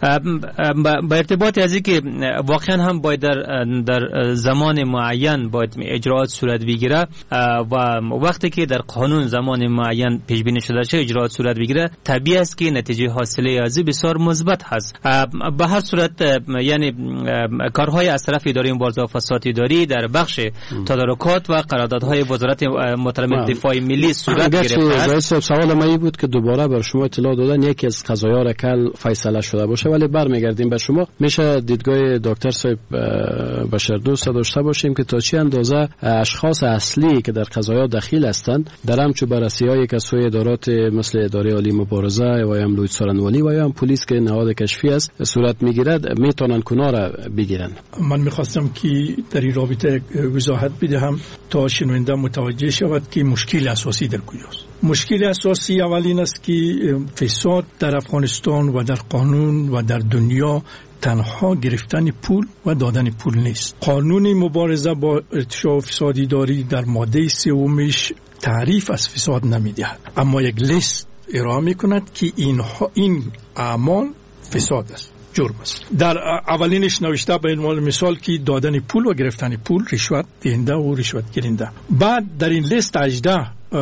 با ارتباط از اینکه واقعا هم باید در در زمان معین باید اجرات صورت بگیره و وقتی که در قانون زمان معین پیش بینی شده شه اجرات صورت بگیره طبیعی است که نتیجه حاصله از بسیار مثبت هست. به هر صورت یعنی کارهای از طرف اداره مبارزه با فساد اداری در بخش تدارکات و قراردادهای وزارت محترم دفاع ملی صورت گرفته است. سوال ما این بود که دوباره بر شما اطلاع دادن یکی از قضایا را کل فیصله شده باشه ولی برمیگردیم به شما. میشه دیدگاه دکتر صاحب بشردوست داشته باشیم که تا چه اندازه اشخاص اصلی که در قضایا دخیل هستند در همچو بررسی‌هایی که سوی ادارات مثل اداره عالی مبارزه و یا لوید سرانوالی و یا پلیس که نهاد کشفی است صورت میگیرد میتونن کنا را بگیرن. من میخواستم که در این رابطه وضاحت بدهم تا شنونده متوجه شود که مشکل اساسی در کجاست. مشکل اساسی اولین است که فساد در افغانستان و در قانون و در دنیا تنها گرفتن پول و دادن پول نیست. قانون مبارزه با ارتشاء فسادی داری در ماده سومش تعریف از فساد نمیدهد، اما یک لیست ارائه میکند که اینها این اعمال فساد است. جرم است. در اولینش نوشته به عنوان مثال که دادن پول و گرفتن پول، رشوت دهنده و رشوت گیرنده. بعد در این لیست هجده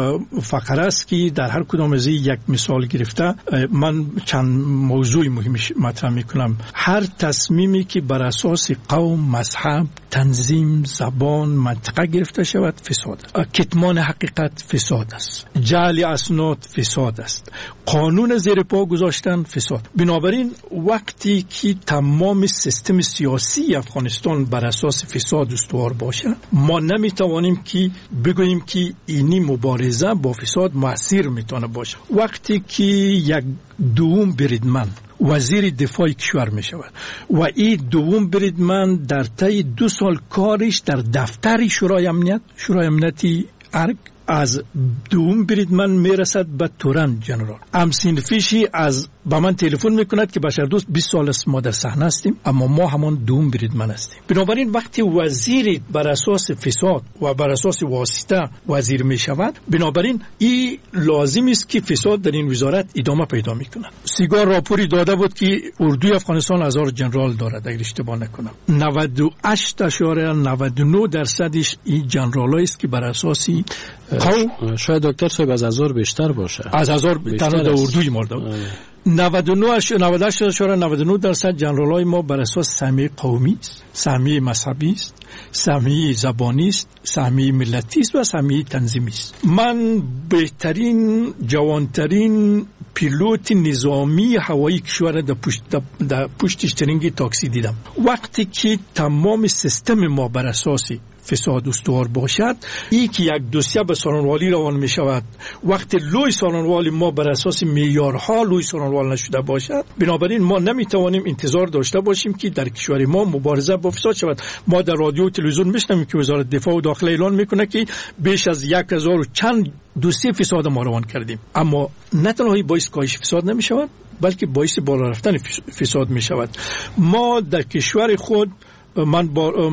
فقره است که در هر کدام از یک مثال گرفته من چند موضوع مهم مطرح میکنم. هر تصمیمی که بر اساس قوم، مذهب، تنظیم، زبان، منطقه گرفته شود فساد است. کتمان حقیقت فساد است. جعل اسناد فساد است. قانون زیر پا گذاشتن فساد. بنابراین وقتی که تمام سیستم سیاسی افغانستان بر اساس فساد استوار باشه، ما نمیتوانیم که بگوییم که اینی مبارزه با فساد مؤثر میتونه باشه. وقتی که یک دوم بریدمن وزیر دفاع کشور می شود و این دوم بریدمن در طی دو سال کارش در دفتر شورای امنیت شورای امنیتی ارگ از دوم بریدمن میرسد به تورن جنرال. همسینفیشی از با من تلفن میکند که بشر دوست بیست سال است ما در صحنه هستیم، اما ما همان دوم بریدمن هستیم. بنابراین وقتی وزیر بر اساس فساد و بر اساس واسطه وزیر میشود، بنابراین این لازم است که فساد در این وزارت ادامه پیدا میکند. سیگار راپوری داده بود که اردوی افغانستان هزار جنرال دارد اگر اشتباه نکنم. نود و هشت اشاره نود و نه درصدش این جنرالایی است که بر اساس قوم، شاید دکتر صاحب از هزار بیشتر باشه، از هزار تنها در اردوی مرده. نود و نه نود و هشت اشاره نود و نه درصد جنرالای ما بر اساس سهمیه قومی است، سهمیه مذهبی است، سهمیه زبانی است، سهمیه ملتی است و سهمیه تنظیمی است. من بهترین جوانترین پیلوت نظامی هوایی کشور در پشت در پشت ترنگ تاکسی دیدم. وقتی که تمام سیستم ما بر اساس فساد استوار باشد، ای که یک دوسیه به سالنوالی روان می شود، وقتی لوی سالنوالی ما بر اساس معیارها لوی سالنوال نشده باشد، بنابراین ما نمی توانیم انتظار داشته باشیم که در کشور ما مبارزه با فساد شود. ما در رادیو و تلویزیون میشنویم که وزارت دفاع و داخله اعلان میکنه که بیش از یک هزار و چند دوسیه فساد ما روان کردیم، اما نه تنها باعث کاهش فساد نمی شود بلکه باعث بالا رفتن فساد می شود. ما در کشور خود، من با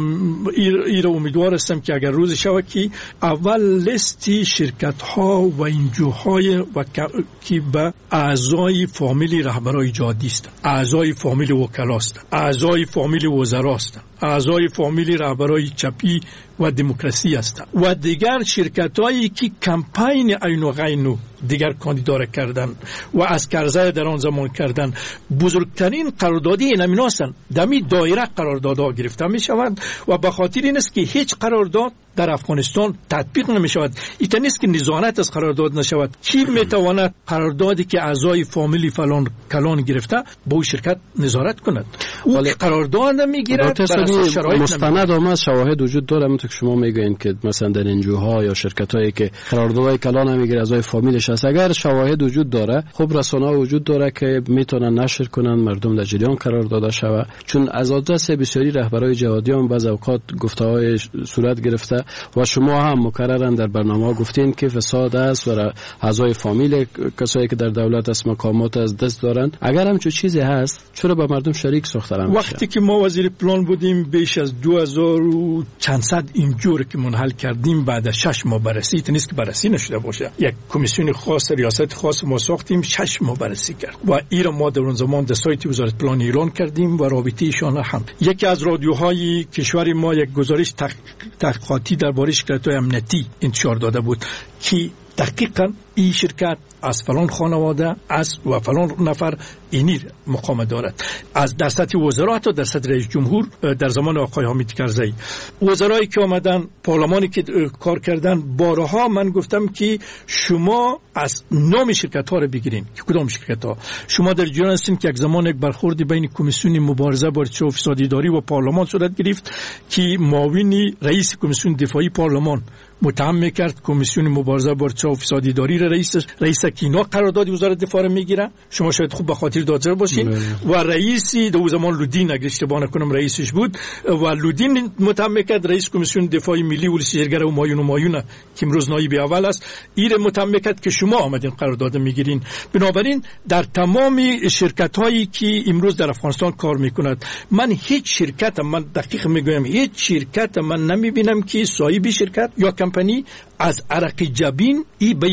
ایر امیدوار هستم که اگر روز شود که اول لیستی شرکت ها و انجوهای و که به اعضای فامیل رهبرای جادی است، اعضای فامیل وکلا است، اعضای فامیل وزرا است، اعضای فامیل رهبرای چپی و دموکراسی هستند و دیگر شرکت هایی که کمپین عین و غین دیگر کاندیدا کردن و از کرزه در آن زمان کردن. بزرگترین قراردادی این هستند، دمی دایره قراردادها گرفته می شوند و به خاطر این است که هیچ قرارداد در افغانستان تطبیق نمی شود. این نیست که نظارت از قرارداد نشود. کی می تواند قراردادی که اعضای فامیلی فلان کلان گرفته با او شرکت نظارت کند؟ او قرارداد نمیگیرد بر اساس شرایط. مستند هم از شواهد وجود داره، همونطور که شما میگین که مثلا در انجوها یا شرکتایی که قراردادهای کلان نمیگیره اعضای فامیلش هست، اگر شواهد وجود داره، خب رسانه‌ها وجود داره که میتونن نشر کنن، مردم در جریان قرار داده شود. چون از آدرس بسیاری رهبرای جهادیان بعض اوقات گفته‌های صورت گرفته و شما هم مکررن در برنامه گفتین که فساد است و اعضای فامیل کسایی که در دولت است مقامات از دست دارن. اگر هم چه چیزی هست چرا به مردم شریک ساختن؟ وقتی که ما وزیر پلان بودیم بیش از دو هزار و چند صد اینجور که منحل کردیم، بعد از شش ماه بررسی، نیست که بررسی نشده باشه، یک کمیسیون خاص ریاست خاص ما ساختیم، شش ماه بررسی کرد و این را ما در اون زمان در سایت وزارت پلان اعلان کردیم و رابطه ایشان هم. یکی از رادیوهای کشور ما یک گزارش تحقیقاتی درباره شرکت‌های امنیتی انتشار داده بود که دقیقاً این شرکت از فلان خانواده از و فلان نفر اینی مقام دارد، از در سطح وزرا حتی در سطح رئیس جمهور در زمان آقای حامد کرزی. وزرایی که آمدن، پارلمانی که کار کردن، بارها من گفتم که شما از نام شرکت ها رو بگیرین که کدام شرکت ها. شما در جریان هستین که یک زمان یک برخوردی بین کمیسیون مبارزه با ارتشاء و فساد اداری و پارلمان صورت گرفت که معاون رئیس کمیسیون دفاعی پارلمان متهم میکرد کمیسیون مبارزه با ارتشاء و فساد اداری را رئیس رئیس کینا قرارداد وزارت دفاع را میگیره. شما شاید خوب به خاطر دادر باشین. و رئیسی دو زمان لودین اگه اشتباه نکنم رئیسش بود و لودین متهم میکرد رئیس کمیسیون دفاعی ملی و شجرگر و مایون و مایونه که امروز نایب اول است، این متهم میکرد که شما آمدین قرارداد میگیرین. بنابراین در تمام شرکت هایی که امروز در افغانستان کار میکند، من هیچ شرکت، من دقیق میگویم هیچ شرکت من نمیبینم که صاحب شرکت یا کمپانی از عرق جبین ای به مقام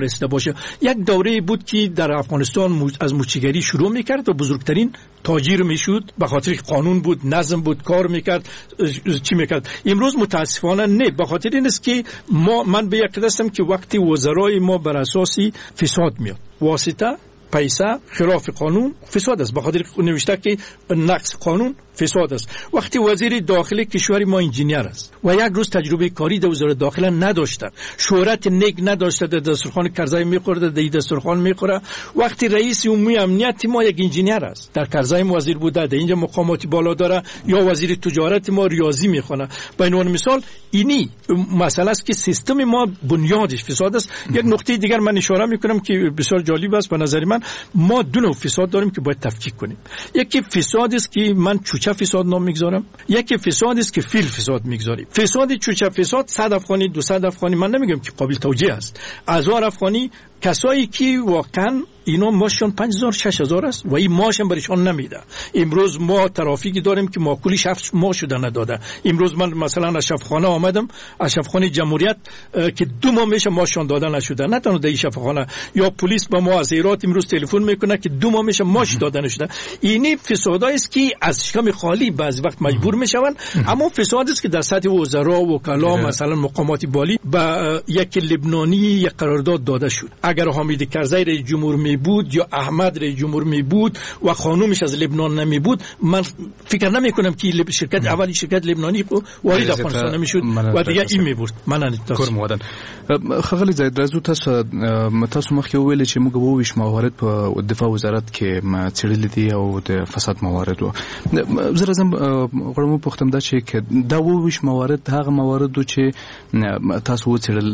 رسیده باشه. یک دوره بود که در افغانستان از موچیگری شروع میکرد و بزرگترین تاجر میشد، به خاطر قانون بود، نظم بود، کار میکرد، چی میکرد. امروز متاسفانه نه، به خاطر این است که ما من به یک دستم که وقتی وزرای ما بر اساسی فساد میاد، واسطه پیسه خلاف قانون فساد است، به خاطر نوشته که نقض قانون فساد است. وقتی وزیر داخلی کشور ما انجینیر است و یک روز تجربه کاری در وزارت داخله نداشته، شهرت نیک نداشته، در دسترخوان کرزی میخورده، در دسترخوان میخوره. وقتی رئیس عمومی امنیت ما یک انجینیر است، در کرزی وزیر بوده، در اینجا مقاماتی بالا داره، یا وزیر تجارت ما ریاضی میخونه. به عنوان مثال اینی مسئله است که سیستم ما بنیادش فساد است. یک نکته دیگر من اشاره میکنم که بسیار جالب است به نظر من. ما دو نوع فساد داریم که باید تفکیک کنیم. یکی فساد است که من چوچه فساد نام میگذارم، یکی فساد است که فیل فساد میگذاریم. فساد چوچه فساد صد افغانی دویست افغانی من نمیگم که قابل توجیه است، هزار افغانی کسایی که واقعا اینا ماشون پنج هزار شش هزار است و این ماشون برایشان نمیده. امروز ما ترافیکی داریم که ماکولیش هفت ماه شده نداده. امروز من مثلا اشرفخانه آمدم، اشرفخانه جمهوریت که دو ماه میشه ماشون داده نشده، نه تنها در اشرفخانه، یا پلیس به ما از ایرات امروز تلفن میکنه که دو ماه میشه ماش داده نشده. اینی فسادایی است که از شکم خالی بعضی وقت مجبور میشوند، اما فسادی است که در سطح وزرا و وکلا مثلا مقامات بالی به یک لبنانی یک قرارداد داده شد. اگر حامد کرزی رئیس جمهور می بود یا احمد رئیس جمهور می بود و خانومش از لبنان نمی بود، من فکر نمی کنم که شرکت اولی شرکت لبنانی وارد افغانستان نمی شد و دیگه این می برد. من تاسو مودن خغلی زید رازو تاسو تاسو مخکې ویل چې موږ وویش موارد په دفاع وزارت کې ما چړلې دي او د فساد موارد و زه راځم غواړم پوښتم دا چې دا وویش موارد هغه موارد چې تاسو وڅړل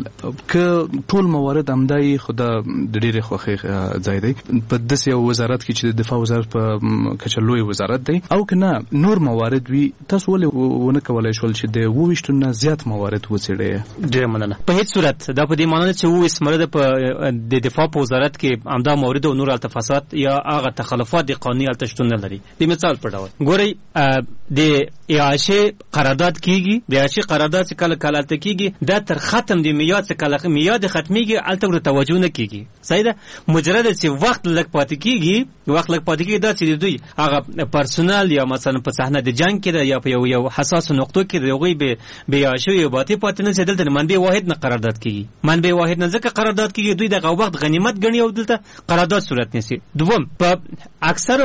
ک ټول موارد همدای خدا د ډېرې خوخي ځای دی په داسې وزارت کې چې د دفاع وزارت په کچلوي وزارت دی او کنه نور موارد وي، تاسو ولې ونه کولای شول چې د وویشتو نه زیات موارد وڅړئ؟ ډېر مننه. په هیڅ صورت دا په دې معنی چې وویس مرده په د دفاع په وزارت کې همدا موارد او نور التفاسات یا هغه تخلفات د قانوني التشتون نه لري. د مثال په ډول ګورئ د اعاشه قرارداد کیږي، د اعاشه قرارداد چې کله کله الته کیږي دا تر ختم د میاد څخه کله میاد ختميږي الته ور توجه نه کیږي. صحیح ده، مجرد چې وخت لګ پاتې کیږي، وخت لګ پاتې کیږي دا چې دوی هغه پرسونل یا مثلا په صحنه د جنگ کې یا په یو یو حساس نقطو کې دوی به به اعاشه یو باطی پاتې نه دلته منبع واحد نه قرارداد کیږي. منبع واحد نه ځکه قرارداد کیږي دوی دغه وخت غنیمت ګڼي او دلته قرارداد صورت نیسي. دوم په اکثر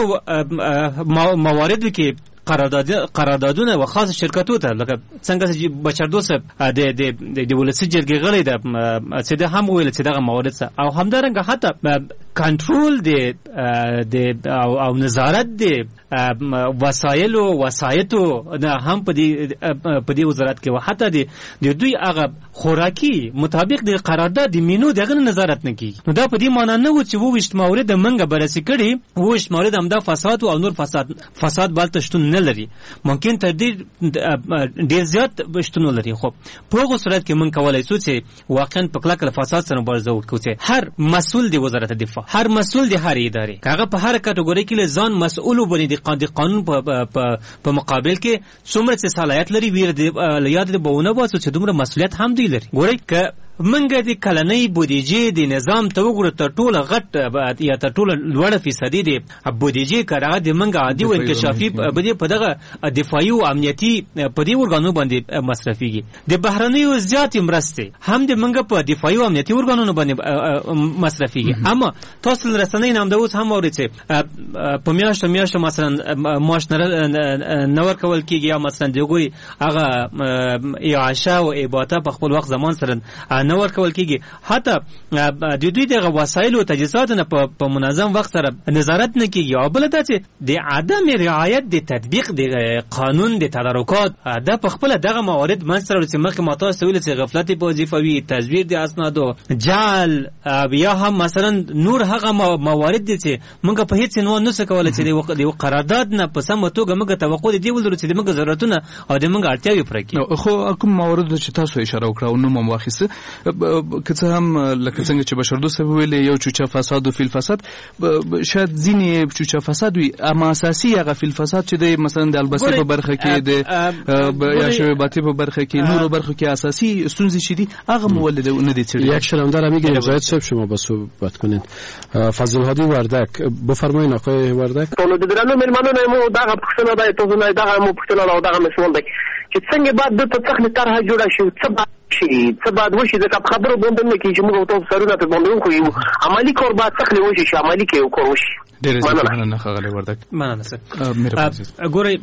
موارد کې قرارداد قراردادونه و خاص شرکتو ته لکه څنګه چې بچردو صاحب د د د ولسی جرګې غړي د چې د هم ویل چې دغه موارد او همدارنګه حتی کنټرول د د او, او نظارت د وسایل او وسایتو نه هم په دې په دې وزارت کې و حتی د د دوی هغه خوراکي مطابق د قرارداد د مینو دغه نظارت نه کیږي. نو دا په دې معنی نه و چې وویشت موارد منګه بررسي کړي، وویشت موارد هم د فساد او نور فساد فساد بالته شتون نه لري، ممکن تر دې ډېر زیات شتون لري. خو په هغه صورت کې مونږ کولای شو چې واقعا په کلک فساد سره مبارزه وکړو چې هر مسؤل دی وزارت دفاع، هر مسؤل دی هر ادارې هغه په هر کټګوري کې ځان مسؤل وبني د قانون په په مقابل کې څومره چې صلاحیت لري ویر دی یاد دی بهونه واسو چې دومره مسؤلیت هم دی لري. ګورئ ک منګه د کلنۍ بودیجې د نظام ته وګورو تر ټوله غټ یا تر ټوله لوړه فیصدي د بودیجې کړه د منګه عادي او انکشافي بده په دغه دفاعي او امنیتي په دې ورګانو باندې مصرفيږي. د بهرنیو زیات مرسته هم د منګه په دفاعي او امنیتي ورګانو باندې مصرفيږي. اما تاسو رسنۍ نام د اوس هم اورئ په میاشت میاشت مثلا ماش نور کول کیږي یا مثلا دغه هغه اعاشه او اباته په خپل وخت زمان سره نه ورکول کیږي، حتی د دوی د وسایل او تجهیزات نه په منظم وخت سره نظارت نه کیږي. او بل دا چې د عدم رعایت د تطبیق د قانون د تدارکات د په خپل دغه موارد منځره چې مخکې ماته سویل چې غفلت په وظیفوي، تزویر د اسنادو، جعل یا هم مثلا نور هغه موارد دي چې موږ په هیڅ نوع نه څه کولای چې د قرارداد نه په سمه توګه موږ توقع دي ولرو چې موږ ضرورتونه او د موږ اړتیاوې پوره کړو. خو کوم موارد چې تاسو اشاره وکړه نو مو واخیسه که څه هم لکه څنګه چې بشردوست ویل یو چوچه فساد او فیل فساد شاید ځینې چوچه فساد وي اما اساسي هغه فیل فساد چې د مثلا د البسې په برخه کې د یا شباباتي په برخه کې نورو برخو کې اساسي ستونزې چې دي هغه مولد نه دي څرګند. یک شرمدار میگه زاید صاحب شما با صحبت کنید. فضل هادی وردک بفرمایید آقای وردک. ټول د درنو مېلمنو مو دغه پښتنه ده ته نه دغه مو پښتنه او دغه مسول ده چې څنګه بعد د تخنی طرحه جوړه شي څه شي څه بعد وشي د خبرو باندې نه کې چې موږ تاسو سره ته باندې خو یو عملی کار بعد څخه وشي چې عملی کې یو کار وشي. ډېر مننه خغلی وردک. مننه سر. ګورئ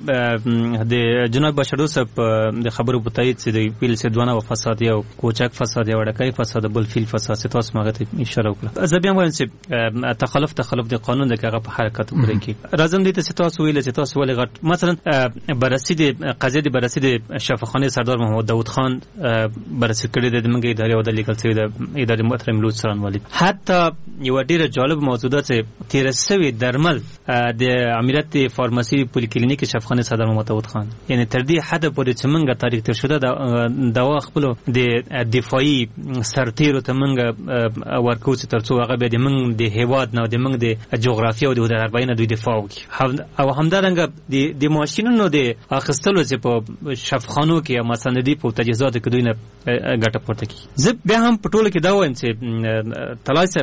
د جناب بشردو صاحب د خبرو په تایید چې د فیل سدوانه او فساد یو کوچک فساد یو ډکای فساد بل فیل فساد تاسو ماغه ته اشاره وکړه. زه بیا وایم چې تخلف تخلف د قانون د هغه په حرکت وکړي کی راځم دي ته تاسو ویل چې تاسو ولې غټ مثلا بررسي د قضیه د بررسي د شفاخانه سردار محمد داوود خان بررسي کړې د منګي ادارې او د لیکل څه د ادارې محترم لوڅ سران والی حتی یو ډیره جالب موضوع ده چې تیر سوي درمل د امریت فارماسي پولیکلینیک شفاخانه سردار محمد داوود خان یعنی تر دې حد پورې چې منګه تاریخ تیر شوه د دوا خپل د دفاعي سرتیرو ته منګه ورکو چې ترڅو هغه به د منګ د هیواد نه د منګ د جغرافیه او د هنرباینه دوی دفاع وکړي او همدارنګه د د ماشینونو د اخستلو چې په شفاخانو کې مساندي په تجهیزات کې دوی نه ګټه پورته کوي. زه بیا هم په ټوله کې دا وایم چې تلایسه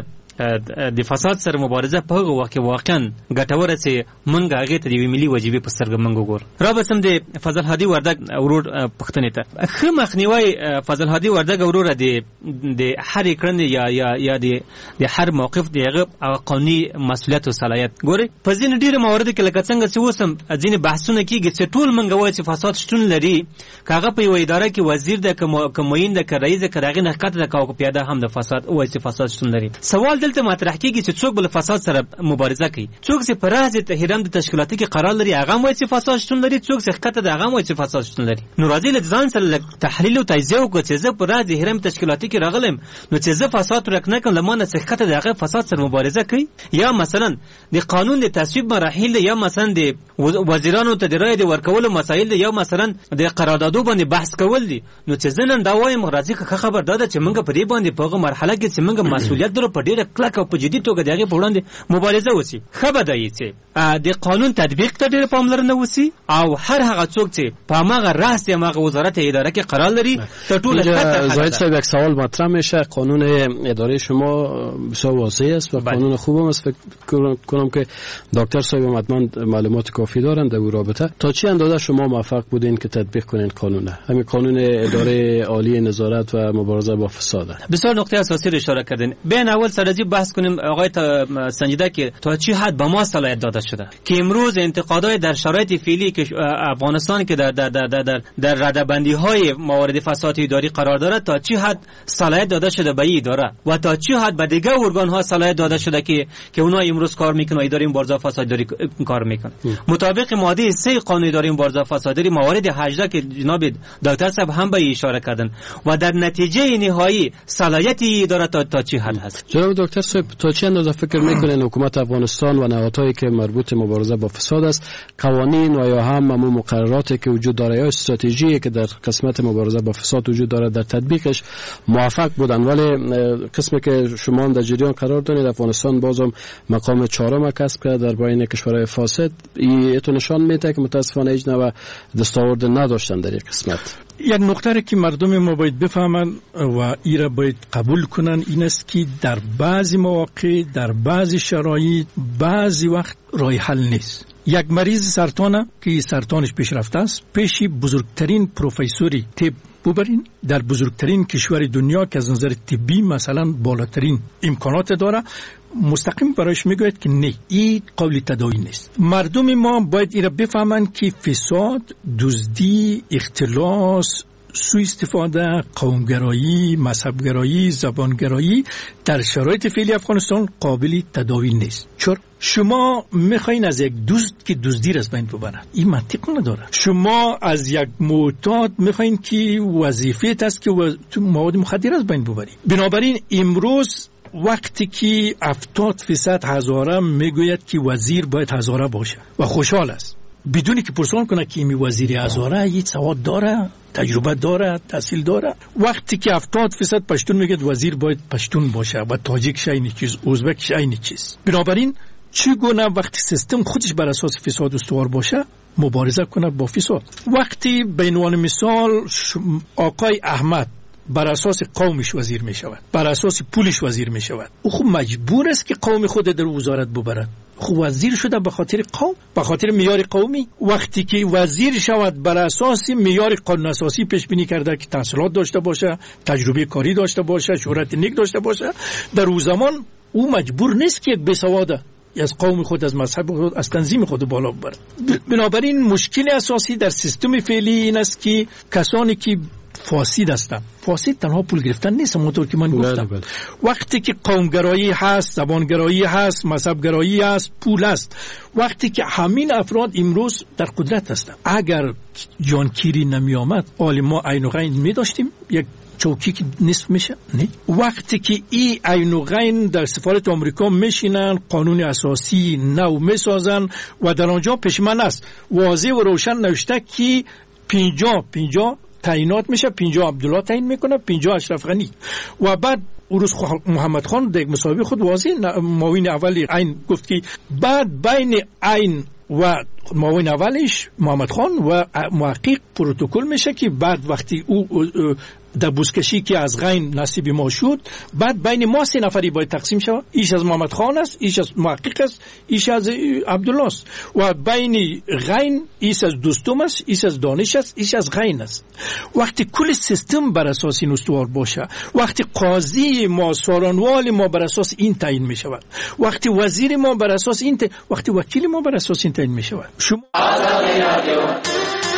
د فساد سره مبارزه په هغه وخت کې واقعا ګټوره چې مونږ هغه ته د ملي واجبې په سترګه مونږ وګور. را بسم د فضل هادي وردګ ورور پښتنې ته خو مخنیوي فضل هادي وردګ ورور د د هر کړنې یا یا یا د د هر موقف دیغه قانوني مسؤلیت او صلاحیت ګوري په ځین ډیره موارد کې لکه څنګه چې وسم ځین بحثونه کیږي چې ټول مونږ وایي چې فساد شتون لري کاغه په یو اداره کې وزیر د کموین د رئیس د کراغه نه کته د کاوه پیاده هم د فساد او چې فساد شتون لري. سوال دلته مطرح کیږي چې څوک بل فساد سره مبارزه کوي څوک چې په راز ته هرم د تشکیلاتي کې قرار لري هغه وایي چې فساد شتون لري څوک چې کته د هغه وایي چې فساد شتون لري. نو راځي له ځان سره تحلیل او تجزیه وکړي چې زه په راز هرم تشکیلاتي کې راغلم نو چې زه فساد رکنه کوم لمانه چې کته د هغه فساد سره مبارزه کوي یا مثلا د قانون د تصویب مراحل یا مثلا د وزیرانو ته د رای د ورکولو مسایل یا مثلا د قراردادو باندې بحث کول دي نو چې زنن دا وایم راځي که خبر داده چې موږ په دې باندې په هغه مرحله کې چې موږ مسؤلیت درو په ډیره کلک او په جدي توګه دغه په وړاندې مبارزه وسی خبر دی چې د قانون تطبیق ته ډیره پاملرنه وسی او هر هغه څوک چې په هغه راست یا هغه وزارت اداره کې قرار لري ته ټول زاید صاحب یک سوال مطرح میشه. قانون اداره شما بسیار واضح است و قانون خوب است فکر کنم که دکتر صاحب حتما معلومات کافی دارند در رابطه. تا چه اندازه شما موفق بودین که تطبیق کنین قانون همین قانون اداره عالی نظارت و مبارزه با فساد؟ بسیار نقطه اساسی رو اشاره کردین. بین اول سرازی بحث کنیم آقای سنجیده که تا چه حد به ما صلاحیت داده شده که امروز انتقادات در شرایط فعلی که افغانستان که در در در در, در ردبندی های موارد فساد اداری قرار دارد تا چه حد صلاحیت داده شده به این اداره و تا چه حد به دیگر ارگان ها صلاحیت داده شده که که اونها امروز کار میکنن اداره مبارزه فساد اداری کار میکنن. مطابق ماده سه قانون اداره مبارزه فساد اداری موارد هجده که جناب دکتر صاحب هم به اشاره کردن و در نتیجه نهایی صلاحیت اداره تا تا چه حد هست. جناب دکتر صاحب تا چه اندازه فکر میکنن حکومت افغانستان و نهادهایی که مربوط مبارزه با فساد است قوانین و یا هم همون مقرراتی که وجود داره یا استراتژی که در قسمت مبارزه با فساد وجود داره در تطبیقش موفق بودن ولی قسمی که شما در جریان قرار دارید افغانستان بازم مقام چهارم کسب کرد در بین کشورهای فاسد این تو نشان میده که متاسفانه هیچ نوع دستاورد نداشتن در این قسمت. یک نکته که مردم ما باید بفهمن و ایره باید قبول کنن این است که در بعضی مواقع در بعضی شرایط بعضی وقت راه حل نیست. یک مریض سرطانه که سرطانش پیشرفته است پیشی بزرگترین پروفسوری طب ببرین در بزرگترین کشور دنیا که از نظر طبی مثلا بالاترین امکانات داره مستقیم برایش میگوید که نه این قابل تداوی نیست. مردم ما باید این را بفهمن که فساد، دزدی، اختلاس، سوء استفاده، قومگرایی، مذهبگرایی، زبانگرایی در شرایط فعلی افغانستان قابل تداوی نیست. چرا؟ شما میخواین از یک دزد که دزدی را از بین ببرن این منطق نداره. شما از یک معتاد میخواین که وظیفه است که مواد مخدر از بین ببری. بنابراین امروز وقتی که هفتاد فیصد هزاره میگوید که وزیر باید هزاره باشه و خوشحال است بدونی که پرسان کنه که این وزیر ازاره یه سواد داره، تجربه داره، تحصیل داره. وقتی که هفتاد درصد پشتون میگه وزیر باید پشتون باشه و تاجیک شاینی چیز، ازبک شاینی چیز. بنابراین چگونه وقتی سیستم خودش بر اساس فساد استوار باشه مبارزه کنه با فساد. وقتی به عنوان مثال آقای احمد بر اساس قومش وزیر می شود، بر اساس پولش وزیر می شود، او خب مجبور است که قوم خود در وزارت ببرد. خب وزیر شده به خاطر قوم، به خاطر معیار قومی. وقتی که وزیر شود بر اساس معیار قانون اساسی پیش بینی کرده که تحصیلات داشته باشه، تجربه کاری داشته باشه، شهرت نیک داشته باشه، در اون زمان او مجبور نیست که یک بیسواده از قوم خود، از مذهب خود، از تنظیم خود بالا ببره. بنابراین مشکل اساسی در سیستم فعلی این است که کسانی که فاسد هستند، فاسد تنها پول گرفتن نیست، همونطور که من گفتم. بله بله. وقتی که قومگرایی هست، زبانگرایی هست، مذهبگرایی هست، پول هست، وقتی که همین افراد امروز در قدرت هستند، اگر جانکیری نمی آمد آل ما عین و غین می داشتیم یک چوکی که نصف میشه؟ نه. وقتی که ای عین و غین در سفارت آمریکا میشینن، قانون اساسی نو میسازن و در آنجا پشمن است واضح و روشن نوشته که پینجا پینجا تعیینات میشه، پینجا عبدالله تعیین میکنه، پینجا اشرف غنی. و بعد اروز محمد خان در مصاحبه خود واضح معاون اول عین گفت که بعد بین عین و معاون اولش محمد خان و محقق پروتکل میشه که بعد وقتی او در بوسکشی که از غین نصیب ما شد، بعد بین ما سه نفری باید تقسیم شود. ایش از محمد خان است، ایش از محقق است، ایش از عبدالله است. و بین غین ایش از دوستم است، ایش از دانش است، ایش از غین است. وقتی کل سیستم بر اساس این استوار باشه، وقتی قاضی ما، سارانوال ما بر اساس این تعیین می شود، وقتی وزیر ما بر اساس این ت... وقتی وکیل ما بر اساس این تعیین می شود. شما